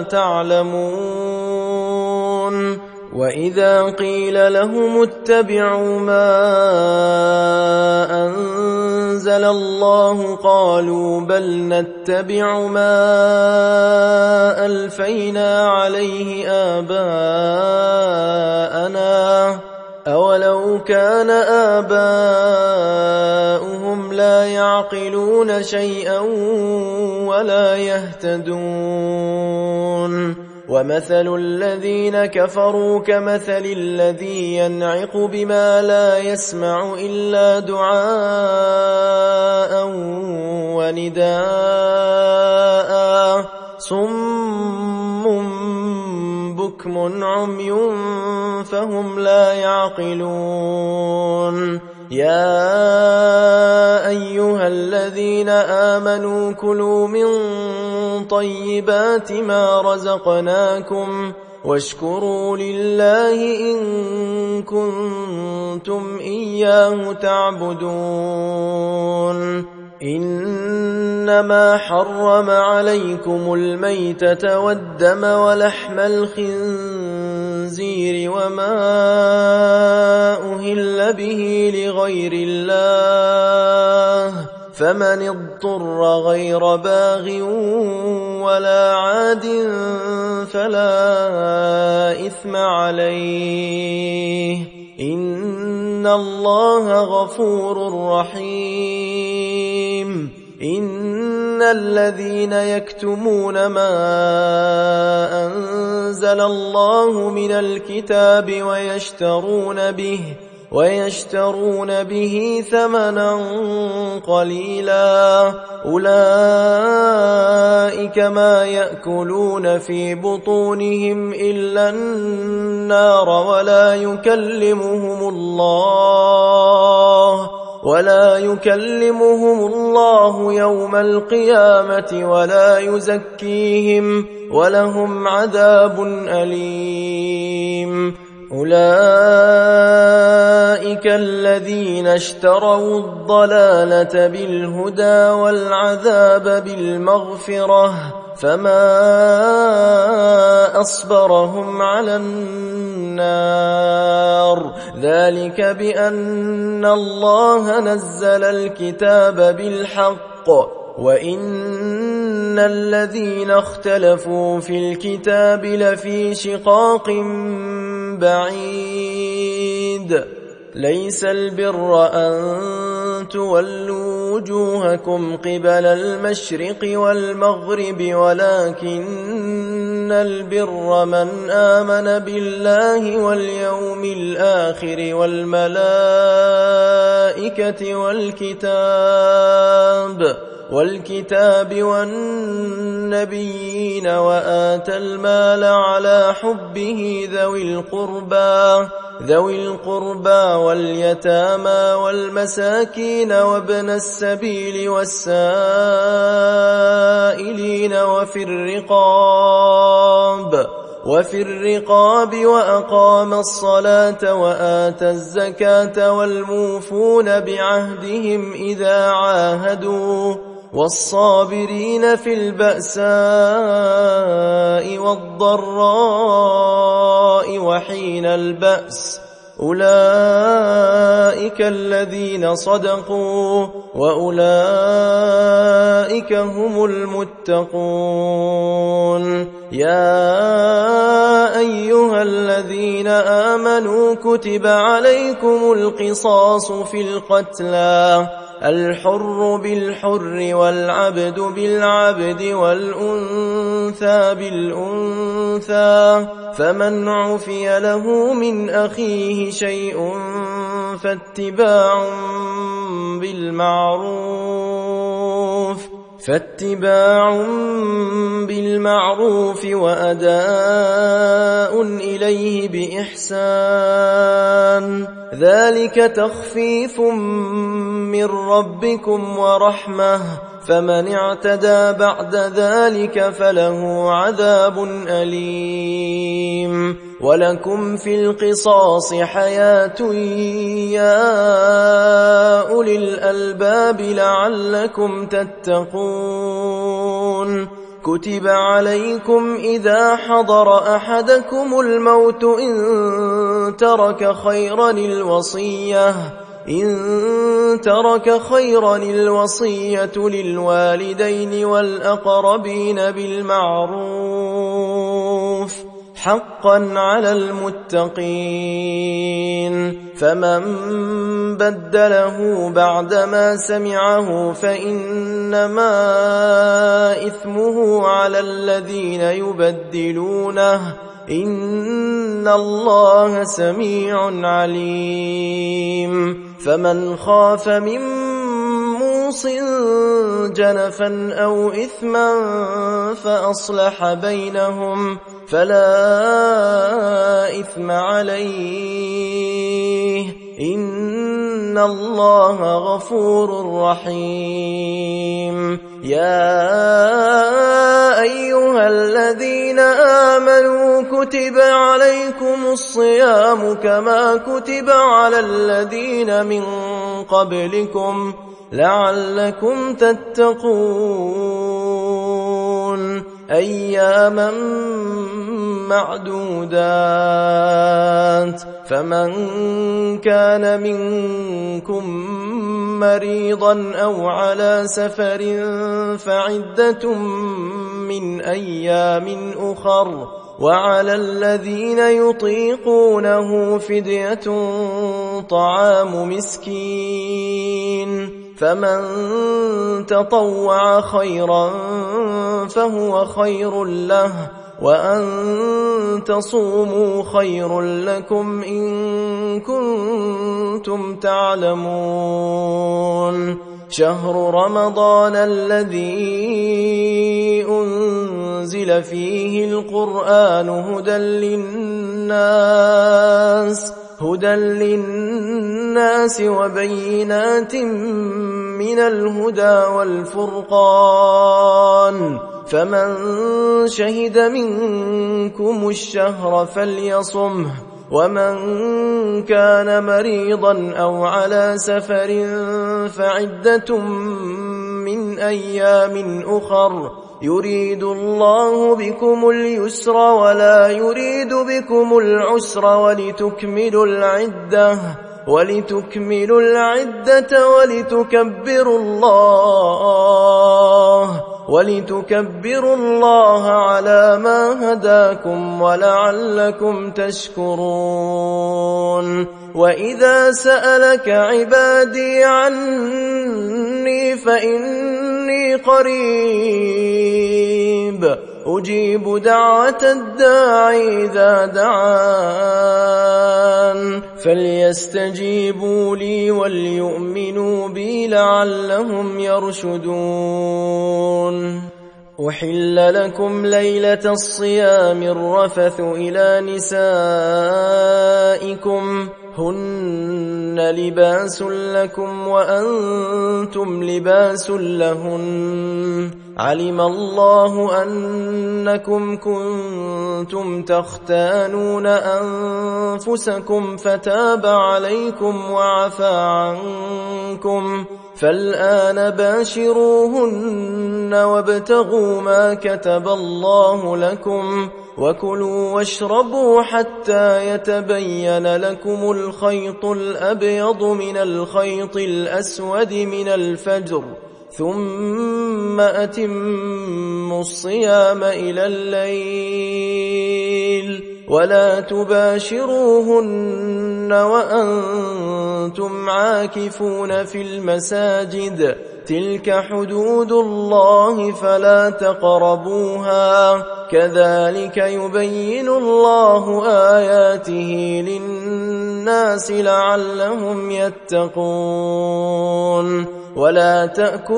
تعلمون وإذا قيل لهم اتبعوا ما أنزل الله قالوا بل نتبع ما ألفينا عليه آباءنا أولو كان آباؤهم لا يعقلون شيئا ولا يهتدون ومثل الذين كفروا كمثل الذي ينعق بما لا يسمع إلا دعاء ونداء صم بكم عمي فهم لا يعقلون يا أيها الذين آمنوا كلوا من طيبات ما رزقناكم واشكروا لله إن كنتم إياه تعبدون إنما حرم عليكم الميتة والدم ولحم الخنزير وما أهل به لغير الله فمن اضطر غير باغ ولا عاد فلا إثم عليه إن الله غفور رحيم إن الذين يكتمون ما أنزل الله من الكتاب ويشترون به ويشترون به ثمنا قليلا أولئك ما يأكلون في بطونهم إلا النار ولا يكلمهم الله ولا يكلمهم الله يوم القيامة ولا يزكيهم ولهم عذاب أليم أولئك الذين اشتروا الضلالة بالهدى والعذاب بالمغفرة فما أصبرهم على النار ذلك بأن الله نزل الكتاب بالحق وإن الذين اختلفوا في الكتاب لفي شقاق بعيد ليس البر أن تولوا وجوهكم قبل المشرق والمغرب ولكن البر من آمن بالله واليوم الآخر والملائكة والكتاب والكتاب والنبيين وآتى المال على حبه ذوي القربى ذوي القربى واليتامى والمساكين وابن السبيل والسائلين وفي الرقاب وفي الرقاب وأقام الصلاة وآتى الزكاة والموفون بعهدهم إذا عاهدوا والصابرين في البأساء والضراء وحين البأس أولئك الذين صدقوا وأولئك هم المتقون يا أيها الذين آمنوا كتب عليكم القصاص في القتلى الحر بالحر والعبد بالعبد والأنثى بالأنثى فمن عفي له من أخيه شيء فاتباع بالمعروف فاتباع بالمعروف وأداء إليه بإحسان ذلك تخفيف من ربكم ورحمة فمن اعتدى بعد ذلك فله عذاب أليم ولكم في القصاص حياة يا أولي الألباب لعلكم تتقون كتب عليكم إذا حضر أحدكم الموت إن ترك خيرا الوصية إن ترك خيرا الوصية للوالدين والأقربين بالمعروف حقا على المتقين فمن بدله بعدما سمعه فإنما إثمه على الذين يبدلونه إن الله سميع عليم فمن خاف من موص جنفا أو إثما فأصلح بينهم فلا إثم عليه إن الله غفور رحيم يا أيها الذين آمنوا كتب عليكم الصيام كما كتب على الذين من قبلكم لعلكم تتقون أياما معدودات فمن كان منكم مريضا أو على سفر فعدة من أيام أخر وعلى الذين يطيقونه فدية طعام مسكين فمن تطوع خيرا فهو خير له وأن تصوموا خير لكم إن كنتم تعلمون شهر رمضان الذي أنزل فيه القرآن هدى للناس هدى للناس وبينات من الهدى والفرقان فمن شهد منكم الشهر فليصمه ومن كان مريضا أو على سفر فعدة من أيام أخر يريد الله بكم اليسر ولا يريد بكم العسر ولتكملوا العدة ولتكملوا العدة ولتكبروا الله ولتكبروا الله على ما هداكم ولعلكم تشكرون وإذا سألك عبادي عني فإني قريب أجيب دعوة الداعي إذا دعان فليستجيبوا لي وليؤمنوا بي لعلهم يرشدون أحل لكم ليلة الصيام الرفث إلى نسائكم هن لباس لكم وأنتم لباس لهن علم الله أنكم كنتم تختانون أنفسكم فتاب عليكم وعفى عنكم فالآن باشروهن وابتغوا ما كتب الله لكم وكلوا واشربوا حتى يتبين لكم الخيط الأبيض من الخيط الأسود من الفجر ثم أتموا الصيام إلى الليل ولا تباشروهن وأنتم عاكفون في المساجد تلك حدود الله فلا تقربوها كذلك يبين الله آياته للناس لعلهم يتقون ولا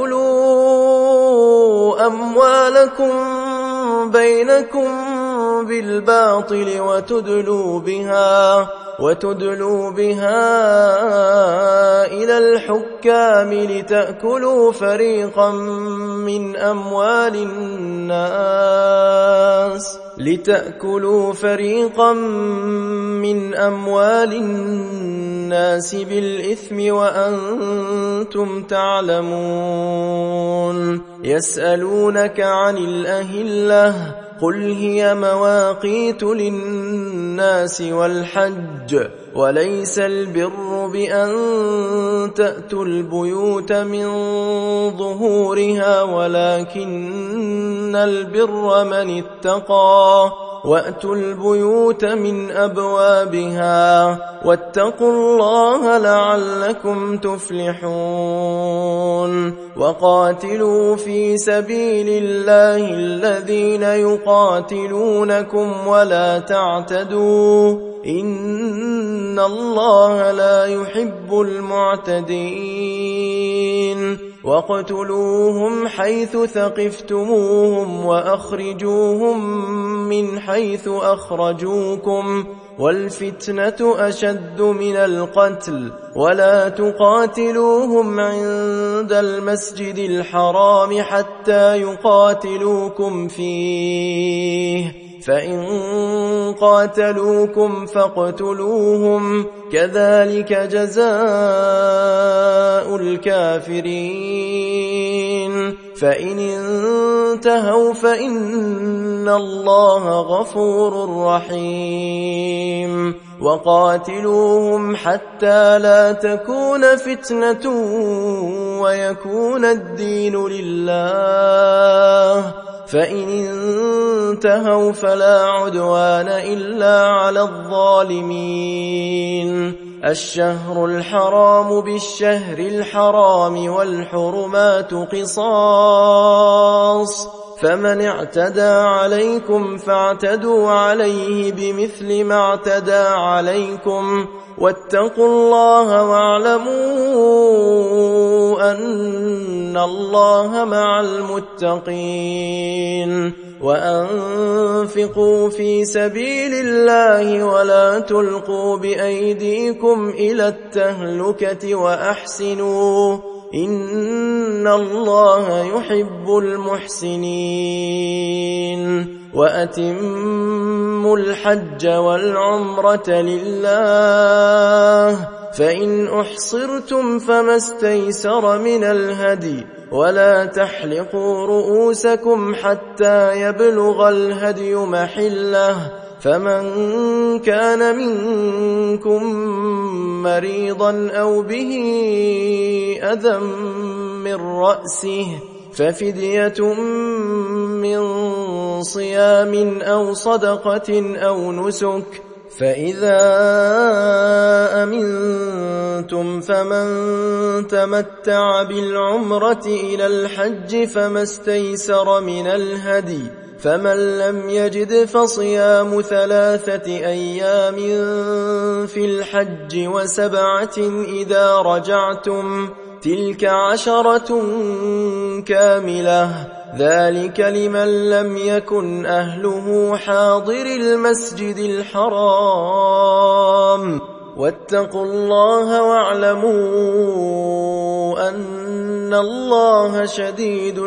تأكلوا أموالكم بينكم بالباطل وتدلوا بها وتدلوا بها إلى الحكام لتأكلوا فريقا من أموال الناس لتأكلوا فريقا من أموال الناس بالإثم وأنتم تعلمون يسألونك عن الأهلة قل هي مواقيت للناس والحج وليس البر بأن تأتوا البيوت من ظهورها ولكن البر من اتقى وأتوا البيوت من أبوابها واتقوا الله لعلكم تفلحون وقاتلوا في سبيل الله الذين يقاتلونكم ولا تعتدوا إن الله لا يحب المعتدين واقتلوهم حيث ثقفتموهم وأخرجوهم من حيث أخرجوكم والفتنة أشد من القتل ولا تقاتلوهم عند المسجد الحرام حتى يقاتلوكم فيه فإن قاتلوكم فاقتلوهم كذلك جزاء الكافرين فإن انتهوا فإن الله غفور رحيم وقاتلوهم حتى لا تكون فتنة ويكون الدين لله فإن انتهوا فلا عدوان إلا على الظالمين الشهر الحرام بالشهر الحرام والحرمات قصاص فمن اعتدى عليكم فاعتدوا عليه بمثل ما اعتدى عليكم واتقوا الله واعلموا أن الله مع المتقين وأنفقوا في سبيل الله ولا تلقوا بأيديكم إلى التهلكة وأحسنوا إن الله يحب المحسنين وأتموا الحج والعمرة لله فإن أحصرتم فما استيسر من الهدي ولا تحلقوا رؤوسكم حتى يبلغ الهدي محله فمن كان منكم مريضا أو به أذى من رأسه ففدية من صيام أو صدقة أو نسك فإذا أمنتم فمن تمتع بالعمرة إلى الحج فما استيسر من الهدي فمن لم يجد فصيام ثلاثة أيام في الحج وسبعة إذا رجعتم تلك عشرة كاملة ذلك لمن لم يكن أهله حاضر المسجد الحرام واتقوا الله واعلموا أن الله شديد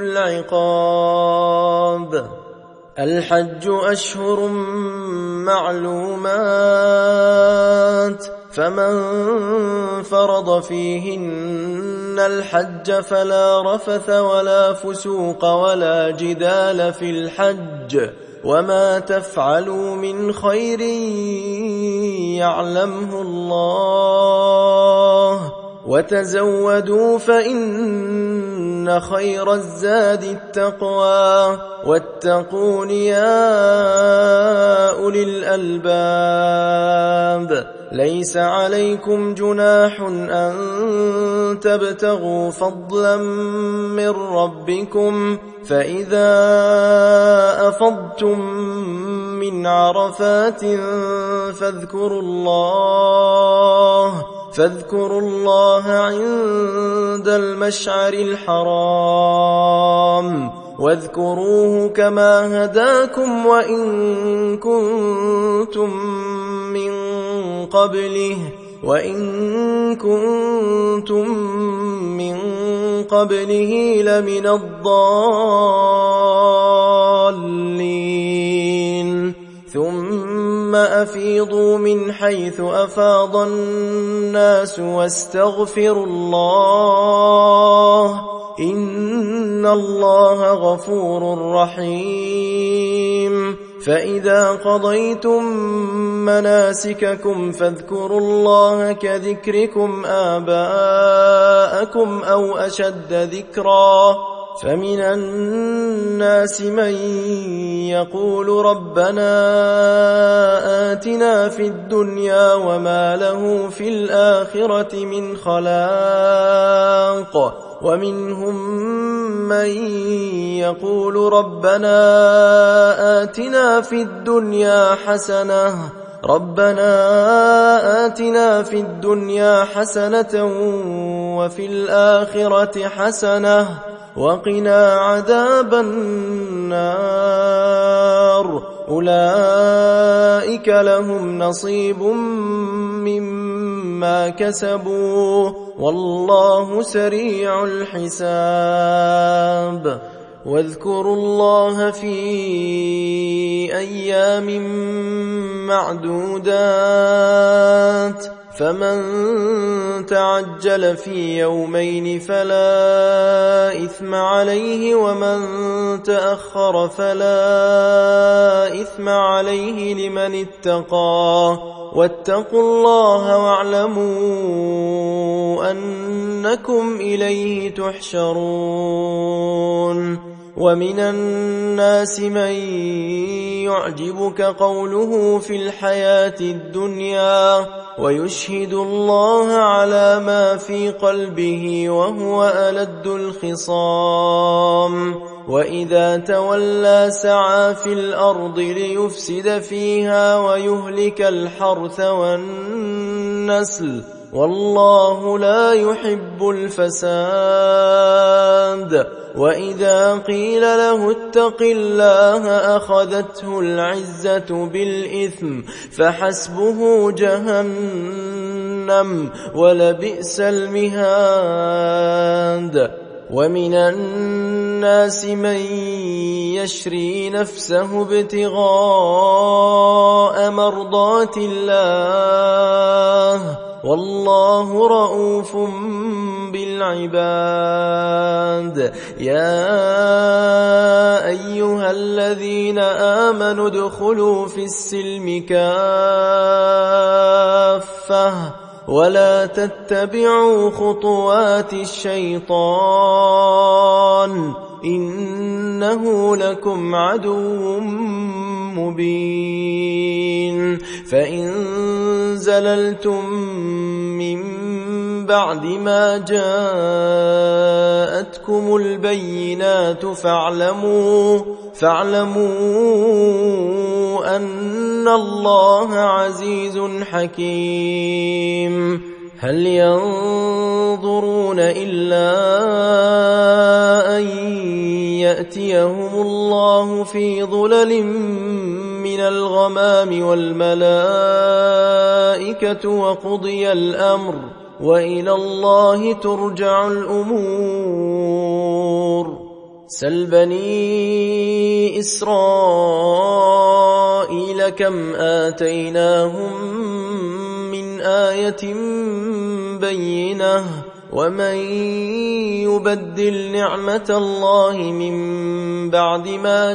العقاب الحج أشهر معلومات فمن فرض فيهن الحج فلا رفث ولا فسوق ولا جدال في الحج وما تفعلوا من خير يعلمه الله وتزودوا فإن خير الزاد التقوى واتقون يا أولي الألباب ليس عليكم جناح أن تبتغوا فضلا من ربكم فإذا أفضتم من عرفات فاذكروا الله فاذكروا الله عند المشعر الحرام واذكروه كما هداكم وإن كنتم من قبله وإن كنتم من قبله لمن الضالين ثم أفيضوا من حيث أفاض الناس واستغفروا الله إن الله غفور رحيم فإذا قضيتم مناسككم فاذكروا الله كذكركم آباءكم أو أشد ذكرا فمن الناس من يقول ربنا آتنا في الدنيا وما له في الآخرة من خلاق ومنهم من يقول ربنا آتنا في الدنيا حسنة ربنا آتنا في الدنيا حسنة وفي الآخرة حسنة وقنا عذاب النار أولئك لهم نصيب مما كسبوا والله سريع الحساب واذكروا الله في أيام معدودات فمن تعجل في يومين فلا إثم عليه ومن تأخر فلا إثم عليه لمن اتقى واتقوا الله واعلموا أنكم إليه تحشرون ومن الناس من يعجبك قوله في الحياة الدنيا ويشهد الله على ما في قلبه وهو ألد الخصام وإذا تولى سعى في الأرض ليفسد فيها ويهلك الحرث والنسل والله لا يحب الفساد. وإذا قيل له اتق الله أخذته العزة بالإثم فحسبه جهنم ولبئس المهاد. ومن الناس من يشري نفسه ابتغاء مرضات الله والله رؤوف بالعباد. يا أيها الذين آمنوا ادخلوا في السلم كافة ولا تتبعوا خطوات الشيطان إنه لكم عدو مبين. فإن زللتم من بعد ما جاءتكم البينات فاعلموا فاعلموا أن الله عزيز حكيم. هل ينظرون إلا أن يأتيهم الله في ظلل من الغمام والملائكة وقضي الأمر وإلى الله ترجع الأمور. سل بني إسرائيل كم آتيناهم من آية بينة ومن يبدل نعمة الله من بعد ما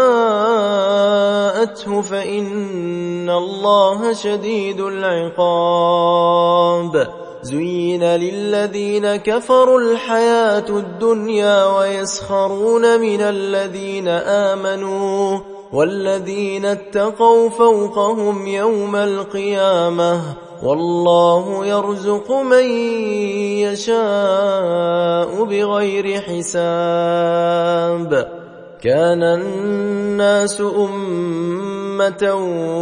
جاءته فإن الله شديد العقاب. زين للذين كفروا الحياة الدنيا ويسخرون من الذين آمنوا والذين اتقوا فوقهم يوم القيامة والله يرزق من يشاء بغير حساب. كان الناس أمة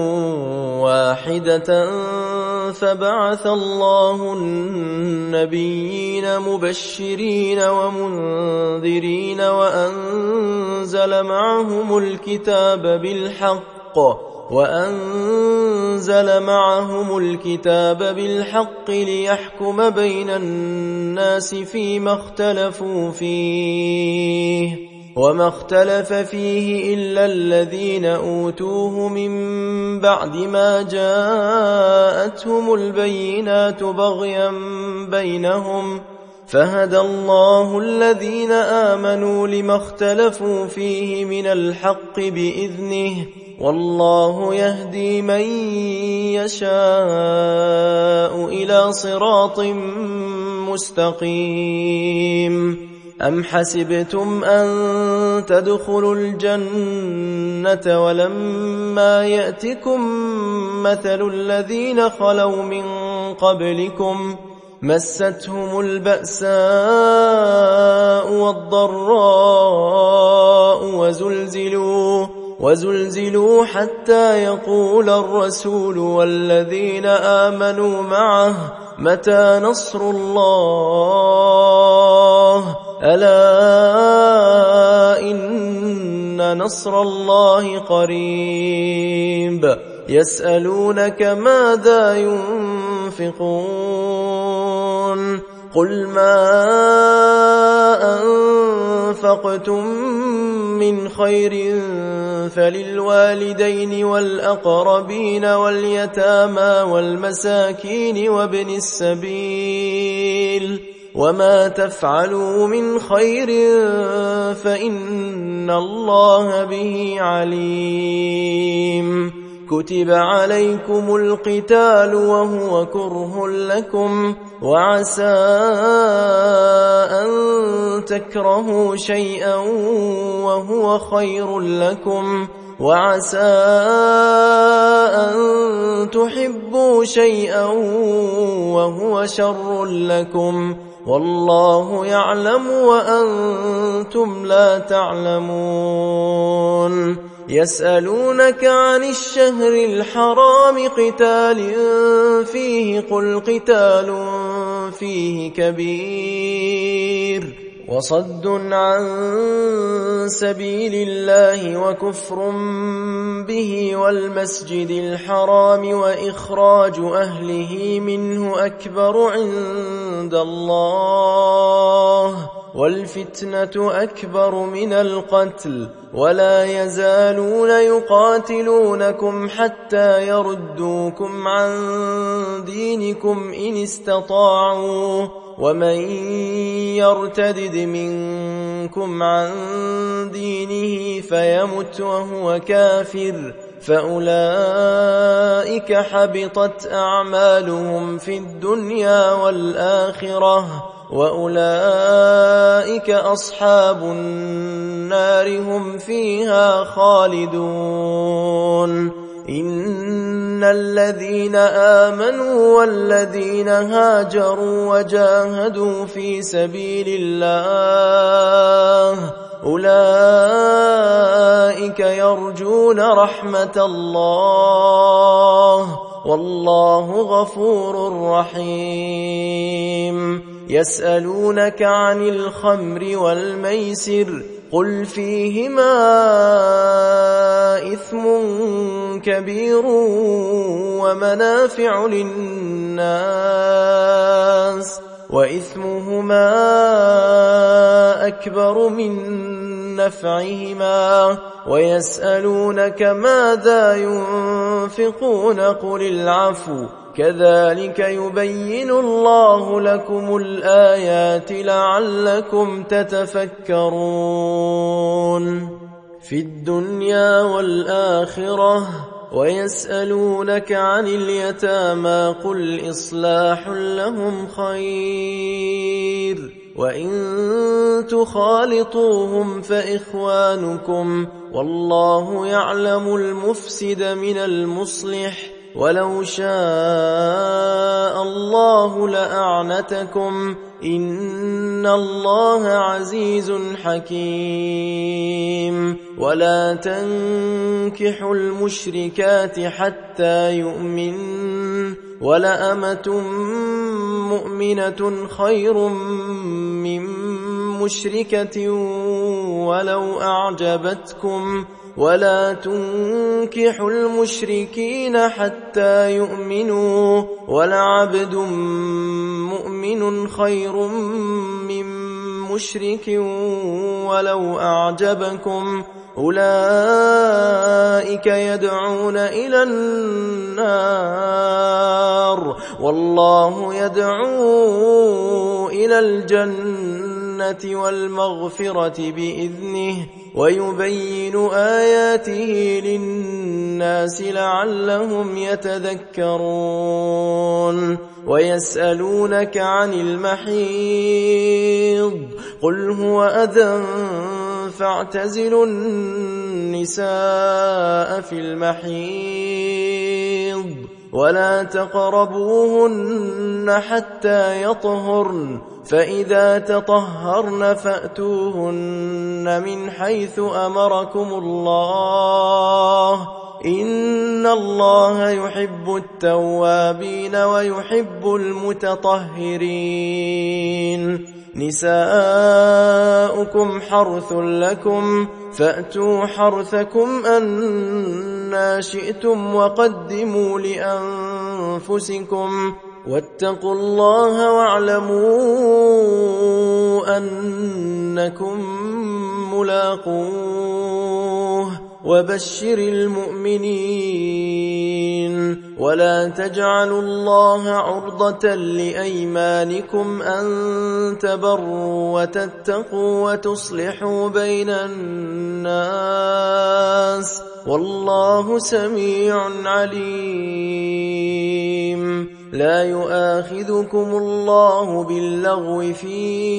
واحدة فبعث الله النبيين مبشرين ومنذرين وأنزل معهم الكتاب بالحق وأنزل معهم الكتاب بالحق ليحكم بين الناس فيما اختلفوا فيه وما اختلف فيه إلا الذين أوتوه من بعد ما جاءتهم البينات بغيا بينهم فهدى الله الذين آمنوا لما اختلفوا فيه من الحق بإذنه والله يهدي من يشاء إلى صراط مستقيم. أم حسبتم أن تدخلوا الجنة ولما يأتكم مثل الذين خلوا من قبلكم مستهم البأساء والضراء وزلزلوا وزلزلوا حتى يقول الرسول والذين آمنوا معه متى نصر الله ألا إن نصر الله قريب. يسألونك ماذا ينفقون قل ما أنفقتم من خير فللوالدين والأقربين واليتامى والمساكين وابن السبيل وما تفعلوا من خير فإن الله به عليم. كتب عليكم القتال وهو كره لكم وعسى أن تكرهوا شيئا وهو خير لكم وعسى أن تحبوا شيئا وهو شر لكم والله يعلم وأنتم لا تعلمون يسألونك عن الشهر الحرام قتال فيه قل قتال فيه كبير وصد عن سبيل الله وكفر به والمسجد الحرام وإخراج أهله منه أكبر عند الله والفتنة أكبر من القتل ولا يزالون يقاتلونكم حتى يردوكم عن دينكم إن استطاعوا ومن يرتدد منكم عن دينه فيمت وهو كافر فأولئك حبطت أعمالهم في الدنيا والآخرة وأولئك أصحاب النار هم فيها خالدون إن الذين آمنوا والذين هاجروا وجاهدوا في سبيل الله أولئك يرجون رحمة الله والله غفور رحيم يسألونك عن الخمر والميسر قل فيهما إثم كبير ومنافع للناس وإثمهما أكبر من نفعهما ويسألونك ماذا ينفقون قل العفو كذلك يبين الله لكم الآيات لعلكم تتفكرون في الدنيا والآخرة ويسألونك عن اليتامى قل إصلاح لهم خير وإن تخالطوهم فإخوانكم والله يعلم المفسد من المصلح ولو شاء الله لأعنتكم إن الله عزيز حكيم ولا تنكحوا المشركات حتى يؤمن ولأمة مؤمنة خير من مشركة ولو أعجبتكم ولا تنكحوا المشركين حتى يؤمنوا ولعبد مؤمن خير من مشرك ولو أعجبكم أولئك يدعون إلى النار والله يدعو إلى الجنة والمغفرة بإذنه ويبين آياته للناس لعلهم يتذكرون ويسألونك عن المحيض قل هو أذى فاعتزلوا النساء في المحيض ولا تقربوهن حتى يطهرن فإذا تطهرن فأتوهن من حيث أمركم الله إن الله يحب التوابين ويحب المتطهرين نساؤكم حرث لكم فأتوا حرثكم أنى شئتم وقدموا لأنفسكم واتقوا الله واعلموا أنكم ملاقوه وبشر المؤمنين ولا تجعلوا الله عرضة لأيمانكم أن تبروا وتتقوا وتصلحوا بين الناس والله سميع عليم لا يؤاخذكم الله باللغو في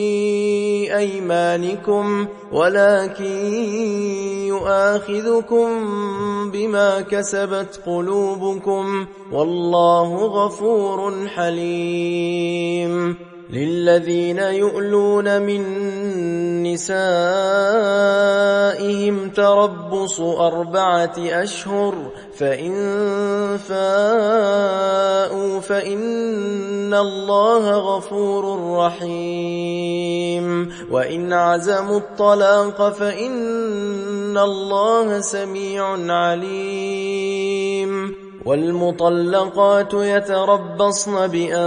أيمانكم ولكن يؤاخذكم بما كسبت قلوبكم والله غفور حليم للذين يؤلون من نسائهم تربص أربعة أشهر فإن فاءوا فإن الله غفور رحيم وإن عزموا الطلاق فإن الله سميع عليم والمطلقات يتربصن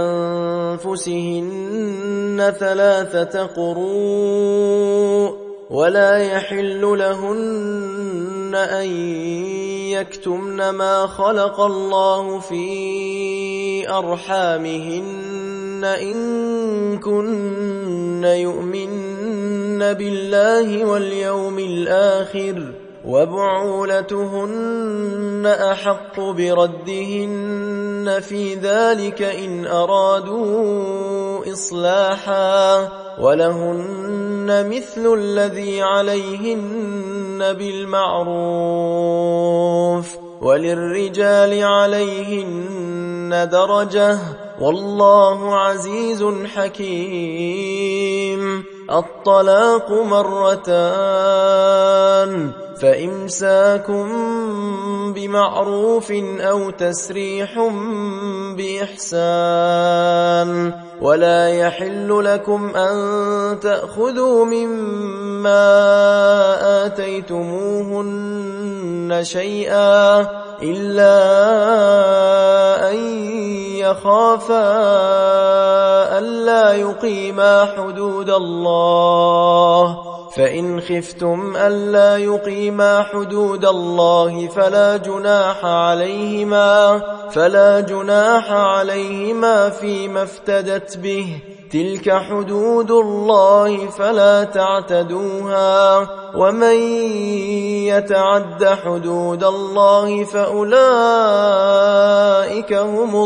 بأنفسهن ثلاثة قروء ولا يحل لهن أن يكتمن ما خلق الله في أرحامهن إن كن يؤمن بالله واليوم الآخر وبعولتهن أحق بردهن في ذلك إن أرادوا إصلاحا ولهن مثل الذي عليهن بالمعروف وللرجال عليهن درجة والله عزيز حكيم الطلاق مرتان فإمساكم بمعروف أو تسريح بإحسان ولا يحل لكم أن تأخذوا مما آتيتموهن شيئا إلا أن يخافا ألا يقيما حدود الله فإن خفتم ألا يقيما حدود الله فلا جناح عليهما فلا جناح عليهما فيما افتدت به تلك حدود الله فلا تعتدوها ومن يتعد حدود الله فأولئك هم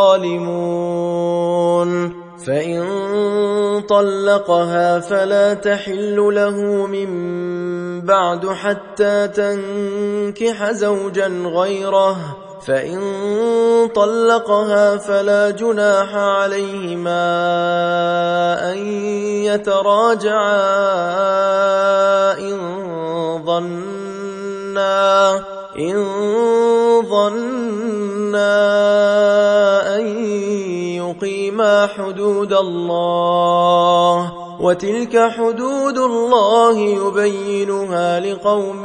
الظالمون فإن طلقها فلا تحل له من بعد حتى تنكح زوجا غيره فإن طلقها فلا جناح عليهما أن يتراجعا إن ظنا إن ظنا أن يقيما حدود الله وتلك حدود الله يبينها لقوم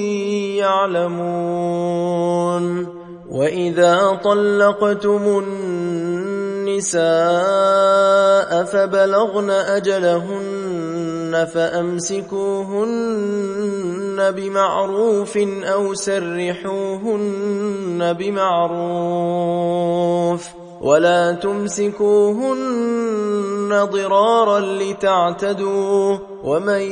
يعلمون وإذا طلقتم النساء فبلغن أجلهن فأمسكوهن بمعروف أو سرحوهن بمعروف ولا تمسكوهن ضرارا لتعتدوا ومن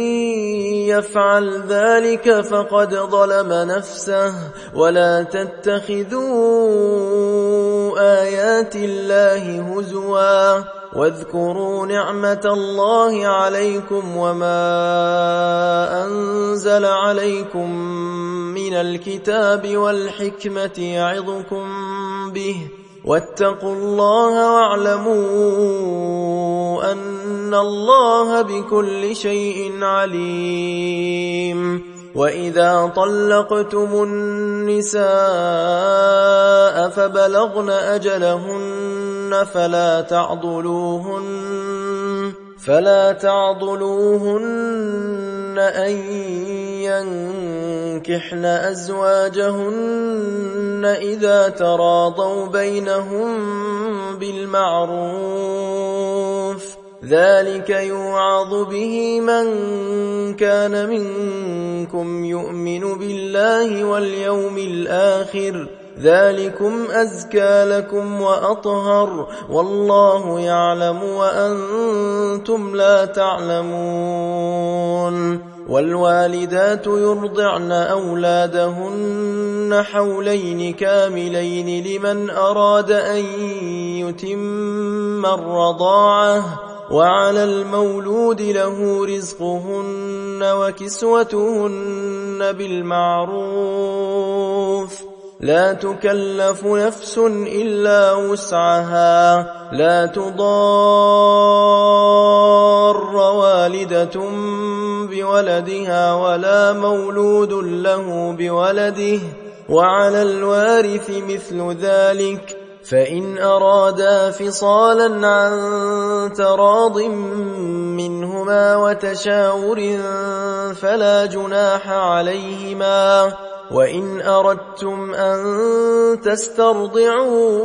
يفعل ذلك فقد ظلم نفسه ولا تتخذوا آيات الله هزوا واذكروا نعمة الله عليكم وما أنزل عليكم من الكتاب والحكمة يعظكم به واتقوا الله واعلموا أن الله بكل شيء عليم وإذا طلقتم النساء فبلغن أجلهن فلا تعضلوهن فلا تعضلوهن أن ينكحن أزواجهن إذا تراضوا بينهم بالمعروف ذلك يوعظ به من كان منكم يؤمن بالله واليوم الآخر ذلكم أزكى لكم وأطهر والله يعلم وأنتم لا تعلمون والوالدات يرضعن أولادهن حولين كاملين لمن أراد أن يتم الرضاعة وعلى المولود له رزقهن وكسوتهن بالمعروف لا تكلف نفس إلا وسعها لا تضار والدة بولدها ولا مولود له بولده، وعلى الوارث مثل ذلك، فإن أرادا فصالا عن تراض منهما وتشاور فلا جناح عليهما. وإن أردتم أن تسترضعوا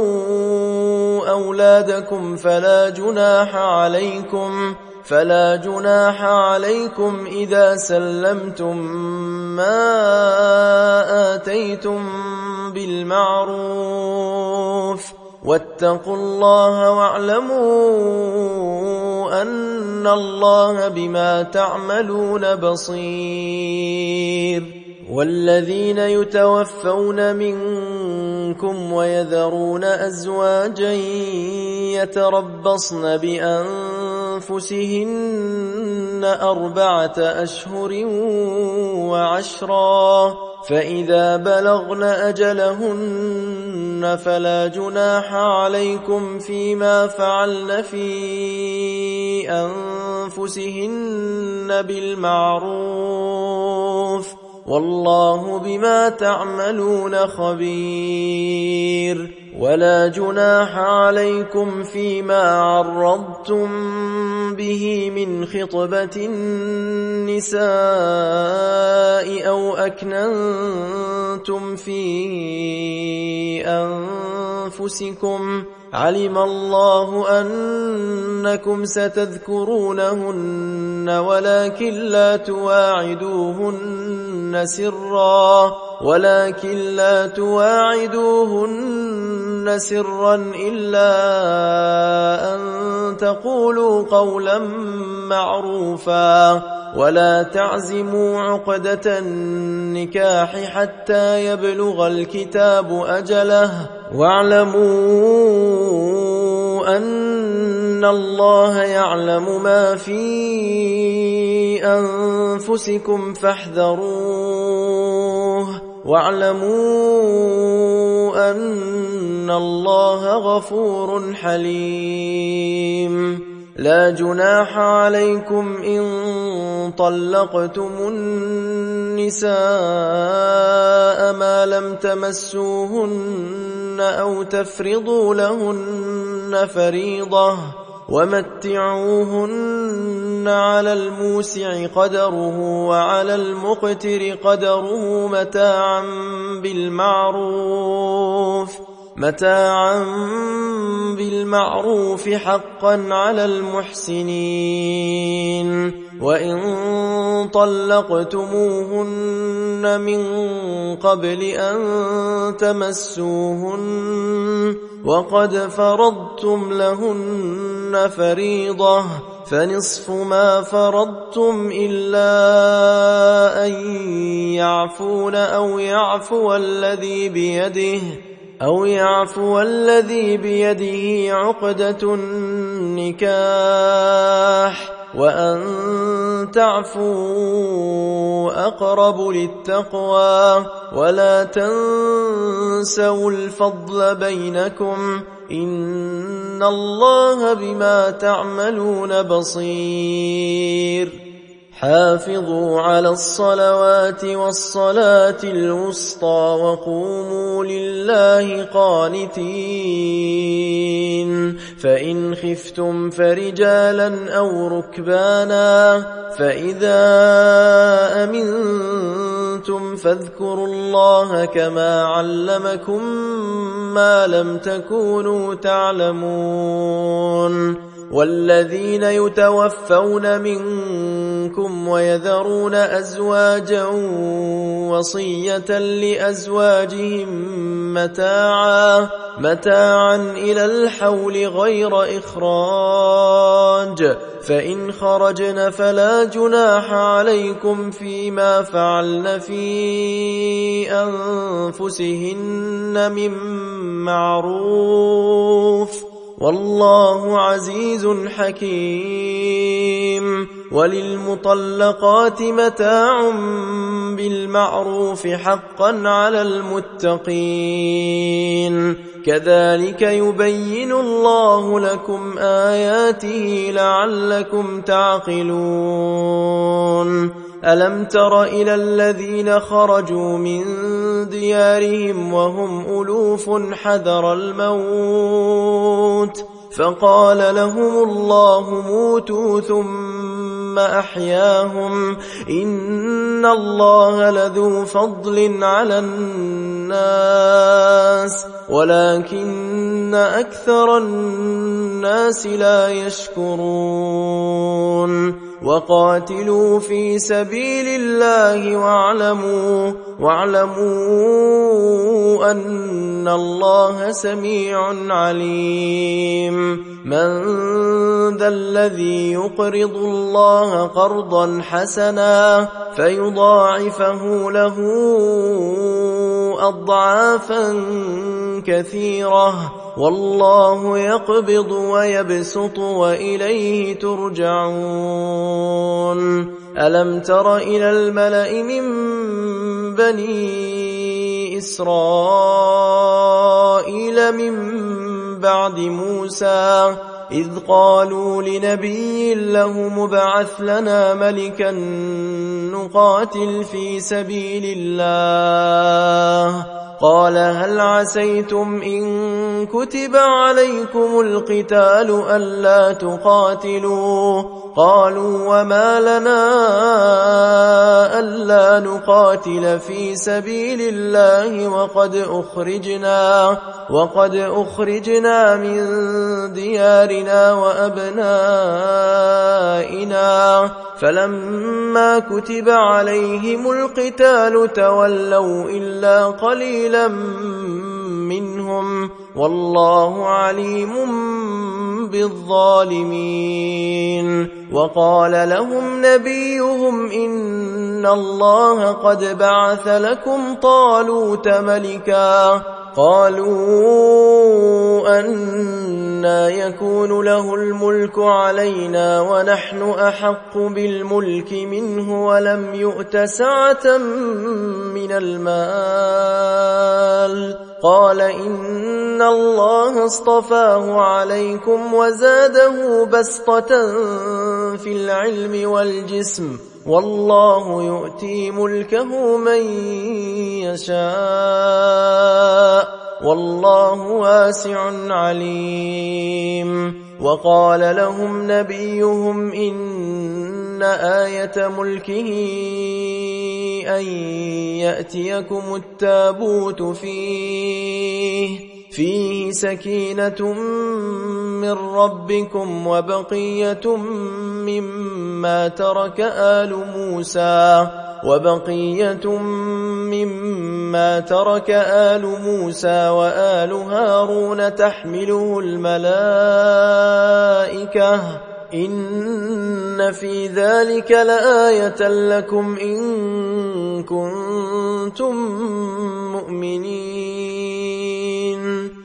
أولادكم فلا جناح عليكم فلا جناح عليكم إذا سلمتم ما آتيتم بالمعروف، واتقوا الله واعلموا أن الله بما تعملون بصير. والذين يتوفون منكم ويذرون أزواجا يتربصن بأنفسهن أربعة أشهر وعشرا، فإذا بلغن أجلهن فلا جناح عليكم فيما فعلن في أنفسهن بالمعروف، والله بما تعملون خبير. ولا جناح عليكم فيما عرضتم به من خطبة النساء أو أكننتم في أنفسكم، علم الله أنكم ستذكرونهن ولكن لا تواعدوهن سرا ولكن لا تواعدوهن سرا إلا أن تقولوا قولا معروفا، ولا تعزموا عقدة النكاح حتى يبلغ الكتاب أجله، واعلموا أن الله يعلم ما في أنفسكم فاحذروه، واعلموا أن الله غفور حليم. لا جناح عليكم إن طلقتم النساء ما لم تمسوهن أو تفرضوا لهن فريضة، ومتعوهن على الموسع قدره وعلى المقتر قدره متاعا بالمعروف متاعا بالمعروف حقا على المحسنين. وإن طلقتموهن من قبل أن تمسوهن وقد فرضتم لهن فريضة فنصف ما فرضتم إلا أن يعفون أو يعفو الذي بيده أو يعفو الذي بيده عقدة النكاح، وأن تعفوا أقرب للتقوى، ولا تنسوا الفضل بينكم، إن الله بما تعملون بصير. حافظوا على الصلوات والصلاة الوسطى وقوموا لله قانتين، فإن خفتم فرجالا أو ركبانا، فإذا أمنتم فاذكروا الله كما علمكم ما لم تكونوا تعلمون. والذين يتوفون منكم ويذرون أزواجا وصية لأزواجهم متاعا متاعا إلى الحول غير إخراج، فإن خرجن فلا جناح عليكم فيما فعلن في أنفسهن من معروف، والله عزيز حكيم. وللمطلقات متاع بالمعروف حقا على المتقين كذلك يبين الله لكم آياته لعلكم تعقلون ألم تر إلى الذين خرجوا من ديارهم وهم ألوف حذر الموت فقال لهم الله موتوا ثم أحياهم إن الله لذو فضل على الناس ولكن أكثر الناس لا يشكرون وقاتلوا في سبيل الله واعلموا واعلموا أن الله سميع عليم من ذا الذي يقرض الله قرضا حسنا فيضاعفه له أضعافا كثيرة والله يقبض ويبسط وإليه ترجعون ألم تر إلى الملأ من بني إسرائيل من بعد موسى إذ قالوا لنبي له مبعث لنا ملكا نقاتل في سبيل الله قال هل عسيتم إن كتب عليكم القتال ألا تقاتلوا قالوا وما لنا ألا نقاتل في سبيل الله وقد أخرجنا وقد أخرجنا من ديارنا وأبنائنا فلما كتب عليهم القتال تولوا إلا قليلا منهم والله عليم بالظالمين وقال لهم نبيهم إن الله قد بعث لكم طالوت ملكا قالوا أنى يكون له الملك علينا ونحن أحق بالملك منه ولم يؤت سعة من المال قال إن الله اصطفاه عليكم وزاده بسطة في العلم والجسم والله يؤتي ملكه من يشاء والله واسع عليم وقال لهم نبيهم إن آية ملكه أن يأتيكم التابوت فيه فيه سكينة من ربكم وبقية مما ترك آل موسى وبقية مما ترك آل موسى وآل هارون تحمله الملائكة إن في ذلك لآية لكم إن كنتم مؤمنين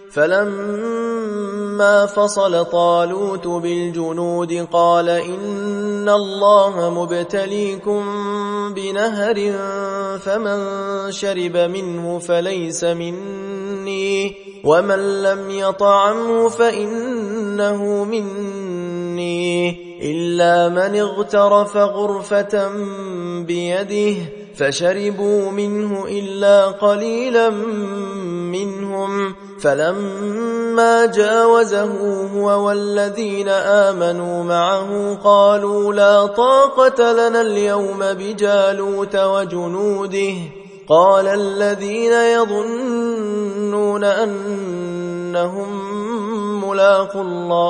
فلما فصل طالوت بالجنود قال إن الله مبتليكم بنهر فمن شرب منه فليس مني ومن لم يطعمه فإنه مني إلا من اغترف غرفة بيده فشربوا منه إلا قليلا منهم فلما جاوزه هو والذين آمنوا معه قالوا لا طاقة لنا اليوم بجالوت وجنوده قال الذين يظنون أنهم ملاقو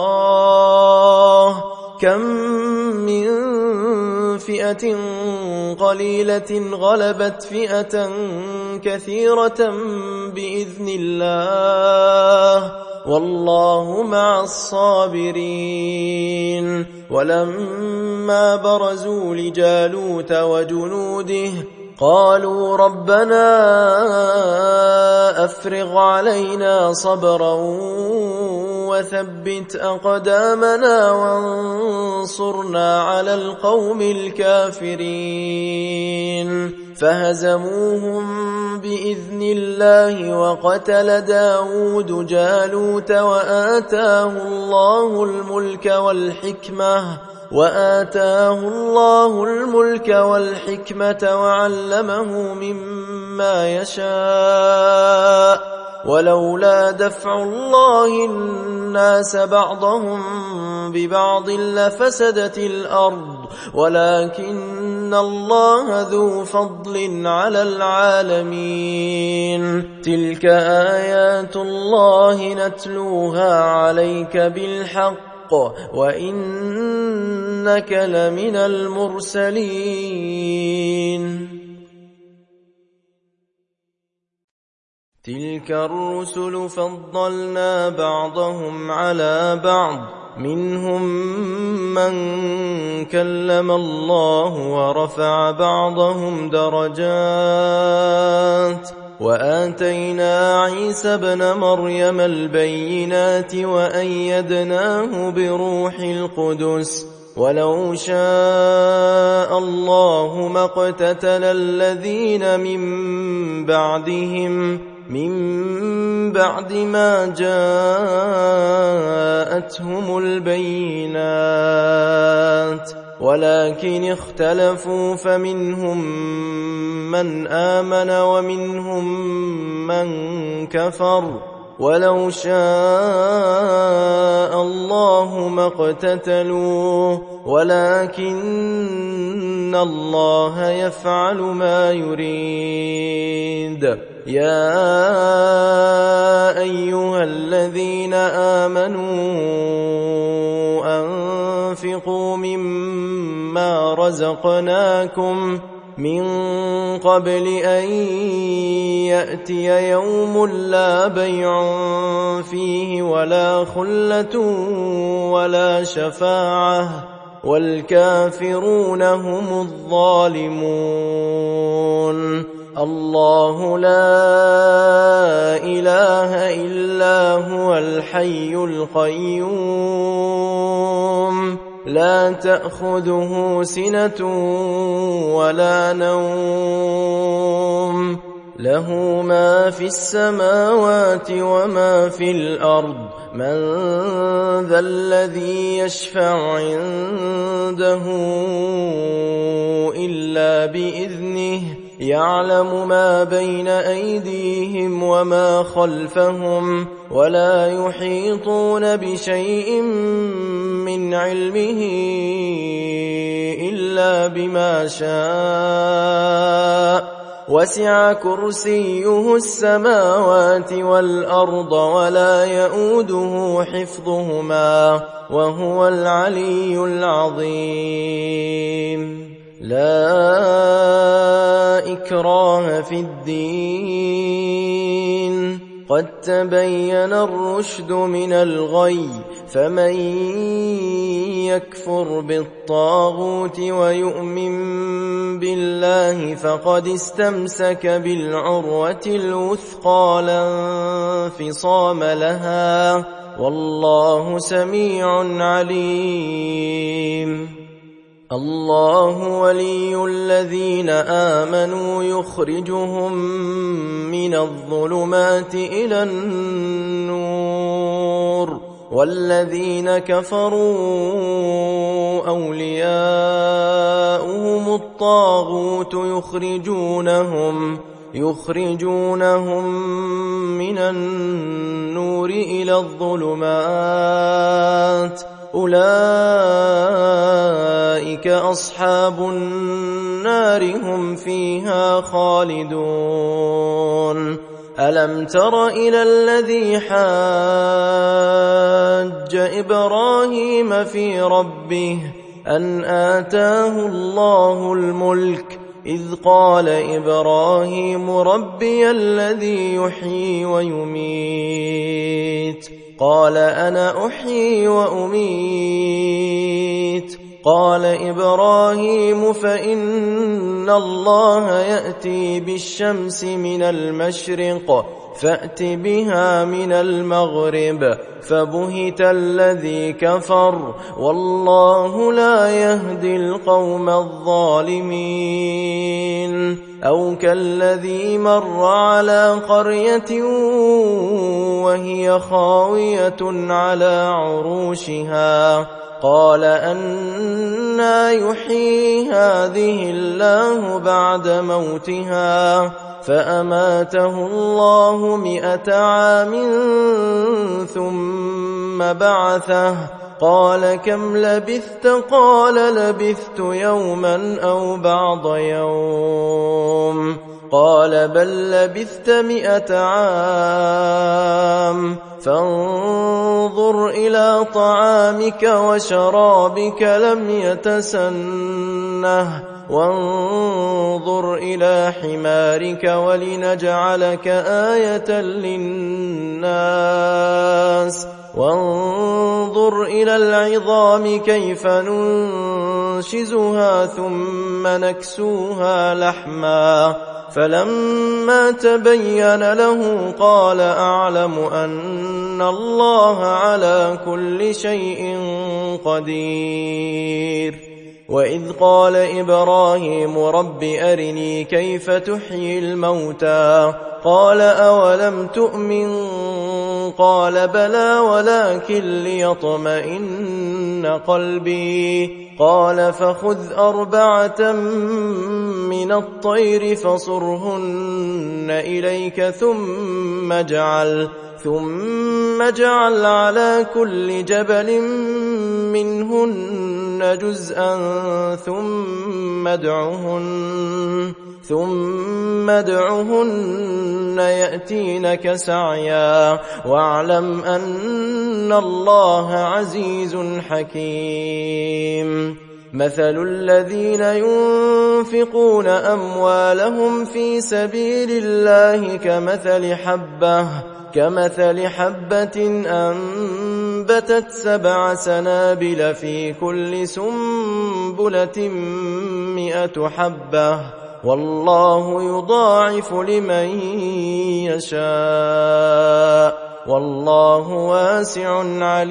الله كم من فئة قليلة غلبت فئة كثيرة بإذن الله والله مع الصابرين ولما برزوا لجالوت وجنوده قالوا ربنا أفرغ علينا صبرا وثبت أقدامنا وانصرنا على القوم الكافرين فهزموهم بإذن الله وقتل داود جالوت وآتاه الله الملك والحكمة وآتاه الله الملك والحكمة وعلمه مما يشاء ولولا دفع الله الناس بعضهم ببعض لفسدت الأرض ولكن الله ذو فضل على العالمين تلك آيات الله نتلوها عليك بالحق وإنك لمن المرسلين تلك الرسل فضلنا بعضهم على بعض منهم من كلم الله ورفع بعضهم درجات وآتينا عيسى ابن مريم البينات وأيدناه بروح القدس ولو شاء الله ما اقتتل الذين من بعدهم من بعد ما جاءتهم البينات ولكن اختلفوا فمنهم من آمن ومنهم من كفر ولو شاء الله ما اقتتلوا ولكن الله يفعل ما يريد يا أيها الذين آمنوا أنفقوا مما رزقناكم من قبل أن يأتي يوم لا بيع فيه ولا خلة ولا شفاعة والكافرون هم الظالمون الله لا إله إلا هو الحي القيوم لا تأخذه سنة ولا نوم له ما في السماوات وما في الأرض من ذا الذي يشفع عنده إلا بإذنه يعلم ما بين أيديهم وما خلفهم ولا يحيطون بشيء من علمه إلا بما شاء وسع كرسيه السماوات والأرض ولا يؤوده حفظهما وهو العلي العظيم لا إكراه في الدين قد تبين الرشد من الغي فمن يكفر بالطاغوت ويؤمن بالله فقد استمسك بالعروة الوثقى لا انفصام لها والله سميع عليم الله ولي الذين آمنوا يخرجهم من الظلمات إلى النور والذين كفروا أولياؤهم الطاغوت يخرجونهم يخرجونهم من النور إلى الظلمات أولئك أصحاب النار هم فيها خالدون ألم تر إلى الذي حاج إبراهيم في ربه أن آتاه الله الملك إذ قال إبراهيم ربي الذي يحيي ويميت قال أنا أحيي وأميت قال إبراهيم فإن الله يأتي بالشمس من المشرق فأت بها من المغرب فبهت الذي كفر والله لا يهدي القوم الظالمين أو كالذي مر على قرية وهي خاوية على عروشها قال أنى يحيي هذه الله بعد موتها فأماته الله مئة عام ثم بعثه قال كم لبثت قال لبثت يوما أو بعض يوم قال بل لبثت مئة عام فانظر إلى طعامك وشرابك لم يتسنه وانظر إلى حمارك ولنجعلك آية للناس وانظر إلى العظام كيف ننشزها ثم نكسوها لحما فلما تبين له قال أعلم أن الله على كل شيء قدير وإذ قال إبراهيم رب أرني كيف تحيي الموتى قال أولم تؤمن قال بلى ولكن ليطمئن قلبي قال فخذ أربعة من الطير فصرهن إليك ثم اجعل ثم اجعل على كل جبل منهن جزءا ثم ادعهن ثم ادعهن يأتينك سعيا واعلم أن الله عزيز حكيم مثل الذين ينفقون أموالهم في سبيل الله كمثل حبة كمثل حبة أنبتت سبع سنابل في كل سنبلة مئة حبة والله يضاعف لمن يشاء والله واسع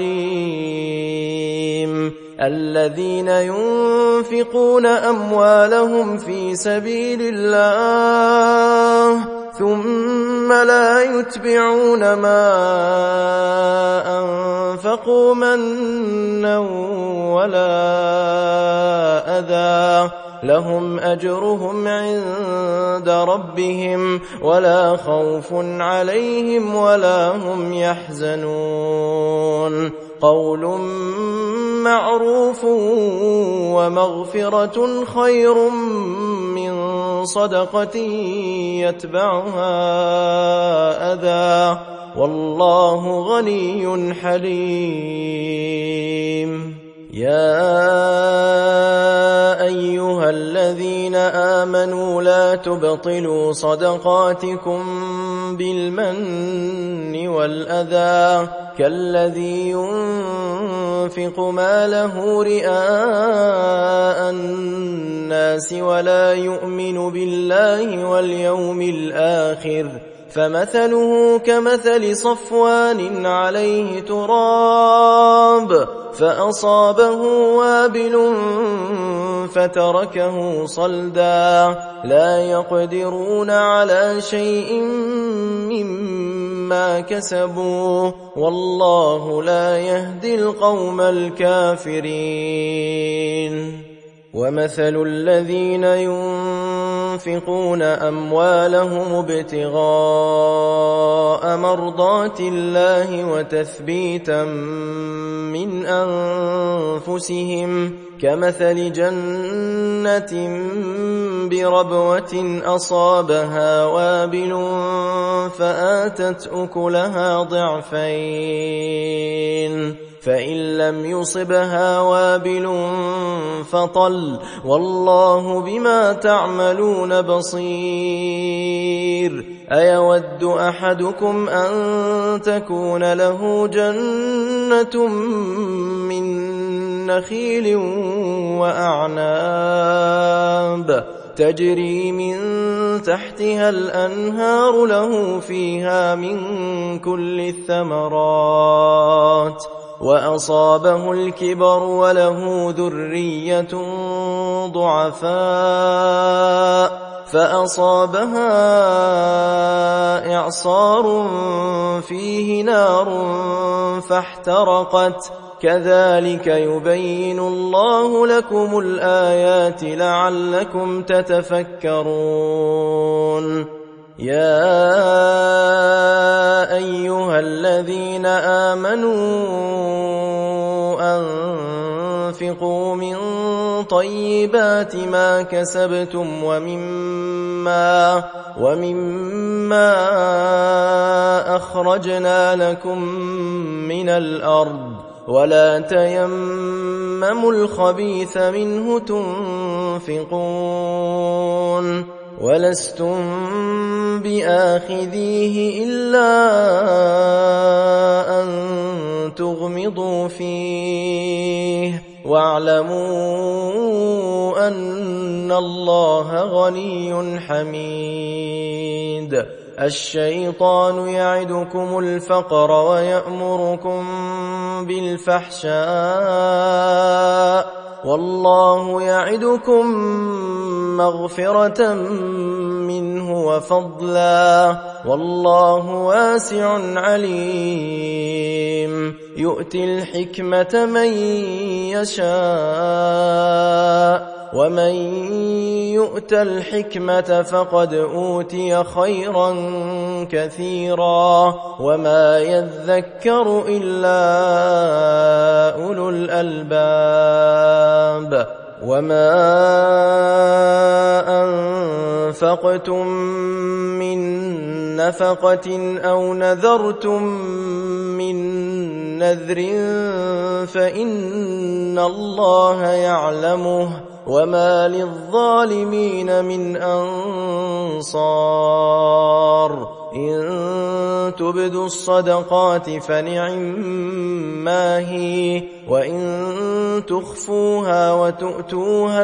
عليم الذين ينفقون أموالهم في سبيل الله ثم لا يتبعون ما أنفقوا منا ولا أذى لهم أجرهم عند ربهم ولا خوف عليهم ولا هم يحزنون قول معروف ومغفرة خير من صدقة يتبعها أذى والله غني حليم يا أيها الذين آمنوا لا تبطلوا صدقاتكم بالمن والأذى كالذي ينفق ماله رئاء الناس ولا يؤمن بالله واليوم الآخر فمثله كمثل صفوان عليه تراب فأصابه وابل فتركه صلدا لا يقدرون على شيء مما كسبوا والله لا يهدي القوم الكافرين ومثل الذين ينفقون أموالهم ابتغاء مرضات الله وتثبيتا من أنفسهم كمثل جنة بربوة أصابها وابل فآتت أكلها ضعفين فإن لم يصبها وابل فطل والله بما تعملون بصير أيود أحدكم أن تكون له جنة من نخيل وأعناب تجري من تحتها الأنهار له فيها من كل الثمرات وأصابه الكبر وله ذرية ضعفاء فأصابها إعصار فيه نار فاحترقت كذلك يبين الله لكم الآيات لعلكم تتفكرون يا أيها الذين آمنوا أنفقوا من طيبات ما كسبتم ومما, ومما أخرجنا لكم من الأرض ولا تيمموا الخبيث منه تنفقون ولستم بآخذيه إلا أن تغمضوا فيه واعلموا أن الله غني حميد الشيطان يعدكم الفقر ويأمركم بالفحشاء والله يعدكم مغفرة منه وفضلا والله واسع عليم يؤتي الحكمة من يشاء ومن يؤت الحكمة فقد أوتي خيرا كثيرا وما يذكر إلا أولو الألباب وما أنفقتم من نفقة أو نذرتم من نذر فإن الله يعلمه وما للظالمين من أنصار إن تبدوا الصدقات فنعما هي وإن تخفوها وتؤتوها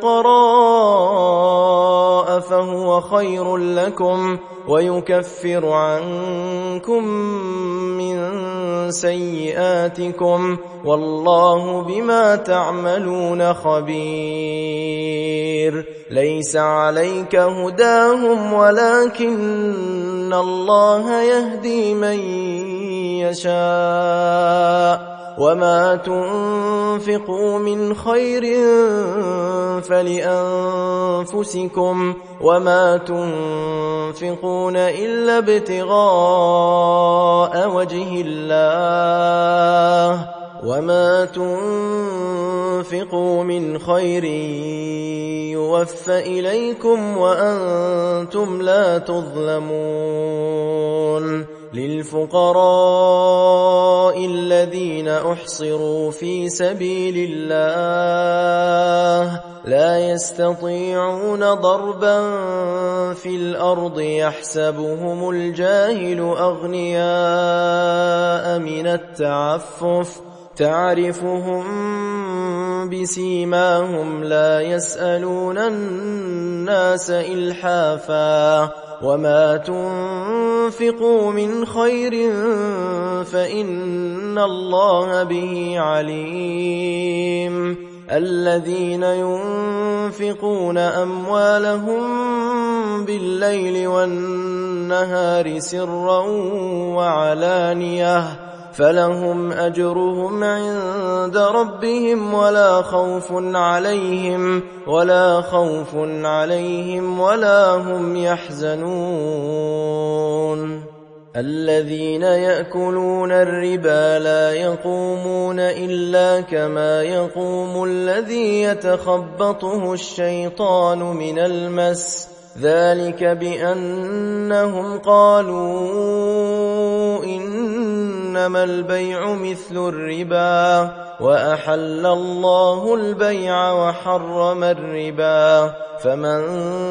الفقراء فهو خير لكم ويكفر عنكم من سيئاتكم والله بما تعملون خبير ليس عليك هداهم ولكن الله يهدي من يشاء وما تنفقوا من خير فلأنفسكم وما تنفقون إلا ابتغاء وجه الله وما تنفقوا من خير يوفى إليكم وأنتم لا تظلمون للفقراء الذين أحصروا في سبيل الله لا يستطيعون ضربا في الأرض يحسبهم الجاهل أغنياء من التعفف تعرفهم بسيماهم لا يسألون الناس إلحافا وما تنفقوا من خير فإن الله به عليم الذين ينفقون أموالهم بالليل والنهار سرا وعلانية فلهم أجرهم عند ربهم ولا خوف عليهم ولا خوف عليهم ولا هم يحزنون الذين يأكلون الربا لا يقومون إلا كما يقوم الذي يتخبطه الشيطان من المس ذلك بأنهم قالوا إنما البيع مثل الربا وأحل الله البيع وحرم الربا فمن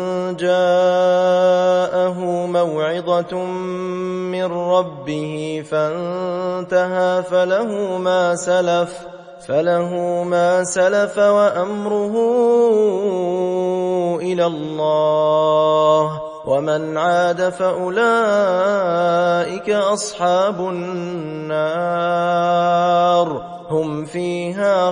جاءه موعظة من ربه فانتهى فله ما سلف فله ما سلف وأمره إلى من الله ومن عاد فأولئك أصحاب النار هم فيها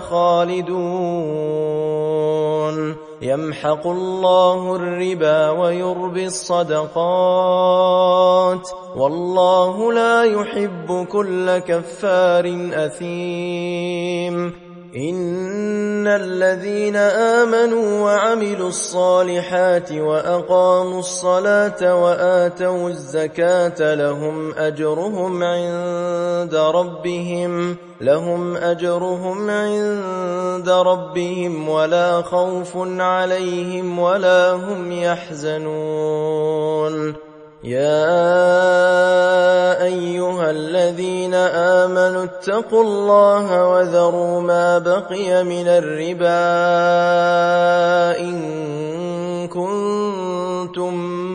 خالدون يمحق الله الربا ويربي الصدقات والله لا يحب كل كفار أثيم إن الذين آمنوا وعملوا الصالحات وأقاموا الصلاة وآتوا الزكاة لهم أجرهم عند ربهم لهم أجرهم عند ربهم ولا خوف عليهم ولا هم يحزنون يا أيها الذين آمنوا اتقوا الله وذروا ما بقي من الربا إن كنتم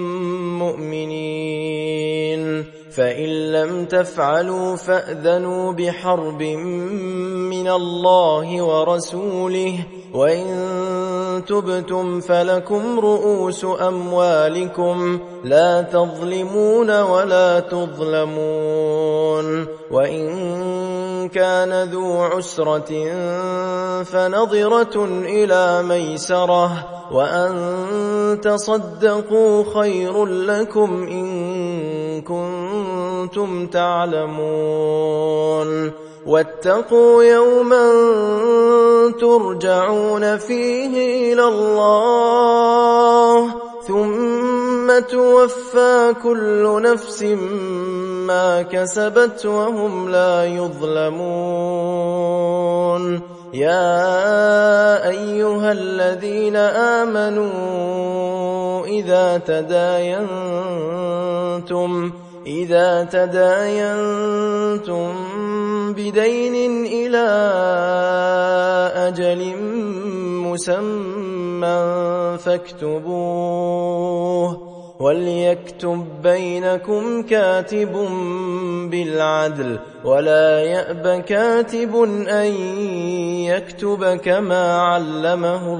مؤمنين فإن لم تفعلوا فأذنوا بحرب من الله ورسوله وإن تبتم فلكم رؤوس أموالكم لا تظلمون ولا تظلمون وإن كان ذو عسرة فنظرة إلى ميسرة وأن تصدقوا خير لكم إن كنتم تعلمون واتقوا يوما ترجعون فيه إلى الله ثم توفى كل نفس ما كسبت وهم لا يظلمون يا أيها الذين آمنوا إذا تداينتم إذا تداينتم بدين إلى أجل مسمى فاكتبوه وليكتب بينكم كاتب بالعدل ولا يأب كاتب أن يكتب كما علمه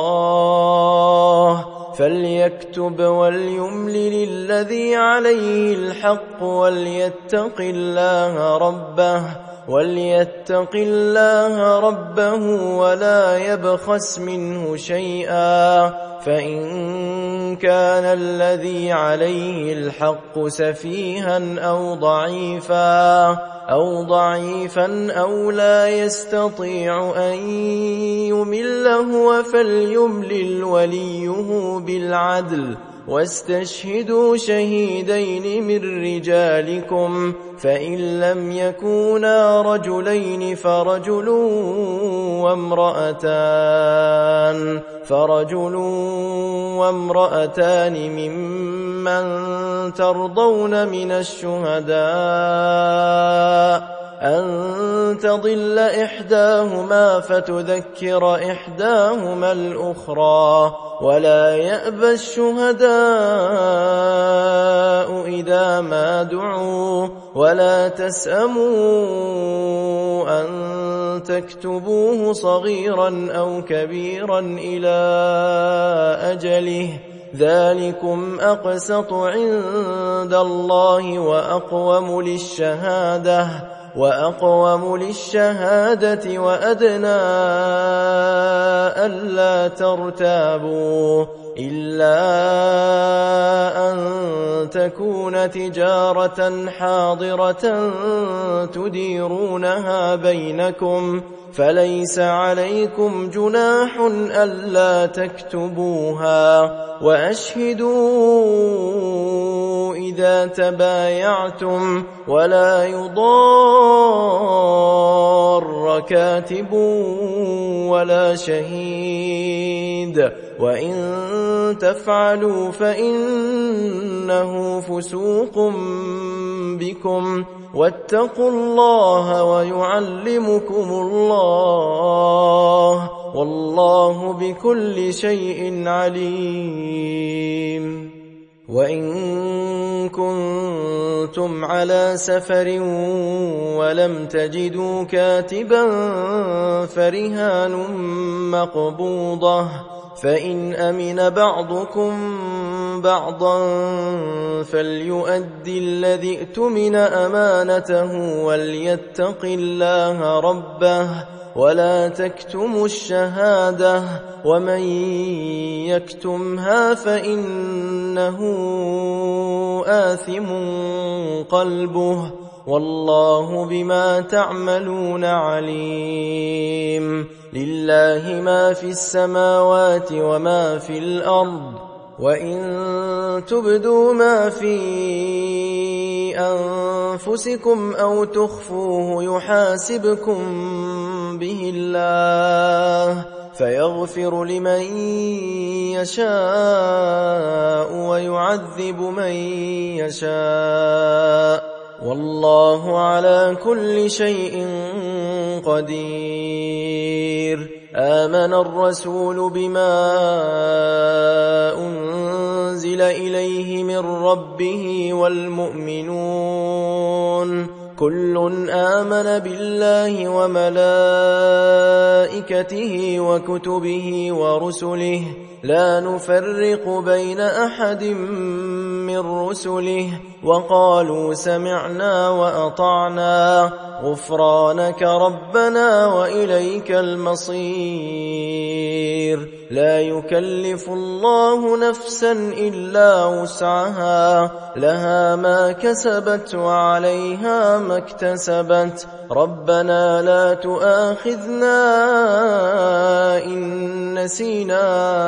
الله فليكتب وليملل الذي عليه الحق وليتق الله ربه وليتق الله ربه ولا يبخس منه شيئا فإن كان الذي عليه الحق سفيها أو ضعيفا أو ضعيفا أو لا يستطيع أن يمل هو فليملل وليه بالعدل واستشهدوا شهيدين من رجالكم فإن لم يكونا رجلين فرجل وامرأتان فرجل وامرأتان ممن ترضون من الشهداء أن تضل إحداهما فتذكر إحداهما الأخرى ولا يأبى الشهداء إذا ما دعوا ولا تسأموا أن تكتبوه صغيرا أو كبيرا إلى أجله ذلكم أقسط عند الله وأقوم للشهادة وأقوم للشهادة وأدنى ألا ترتابوا إلا أن تكون تجارة حاضرة تديرونها بينكم فليس عليكم جناح ألا تكتبوها وأشهدوا إذا تبايعتم ولا يضار كاتب ولا شهيد وإن تفعلوا فإنه فسوق بكم واتقوا الله ويعلمكم الله والله بكل شيء عليم وإن كنتم على سفر ولم تجدوا كاتبا فرهان مقبوضة فإن أمن بعضكم بعضا فليؤد الذي اؤتمن أمانته وليتق الله ربه ولا تكتموا الشهادة ومن يكتمها فإنه آثم قلبه والله بما تعملون عليم. لله ما في السماوات وما في الأرض وإن تبدوا ما في أنفسكم أو تخفوه يحاسبكم به الله فيغفر لمن يشاء ويعذب من يشاء والله على كل شيء قدير. آمن الرسول بما أنزل إليه من ربه والمؤمنون كل آمن بالله وملائكته وكتبه ورسله لا نفرق بين أحد من رسله وقالوا سمعنا وأطعنا غفرانك ربنا وإليك المصير. لا يكلف الله نفسا إلا وسعها لها ما كسبت وعليها ما اكتسبت ربنا لا تؤاخذنا إن نسينا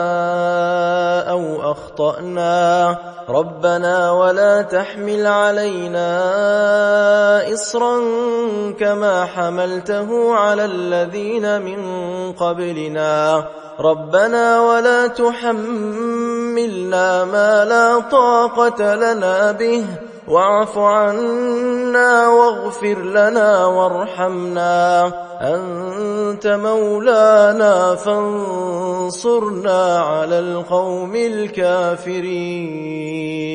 أو أخطأنا ربنا ولا تحمل علينا إصرا كما حملته على الذين من قبلنا ربنا ولا تحملنا ما لا طاقة لنا به واعف عنا واغفر لنا وارحمنا أنت مولانا فانصرنا على القوم الكافرين.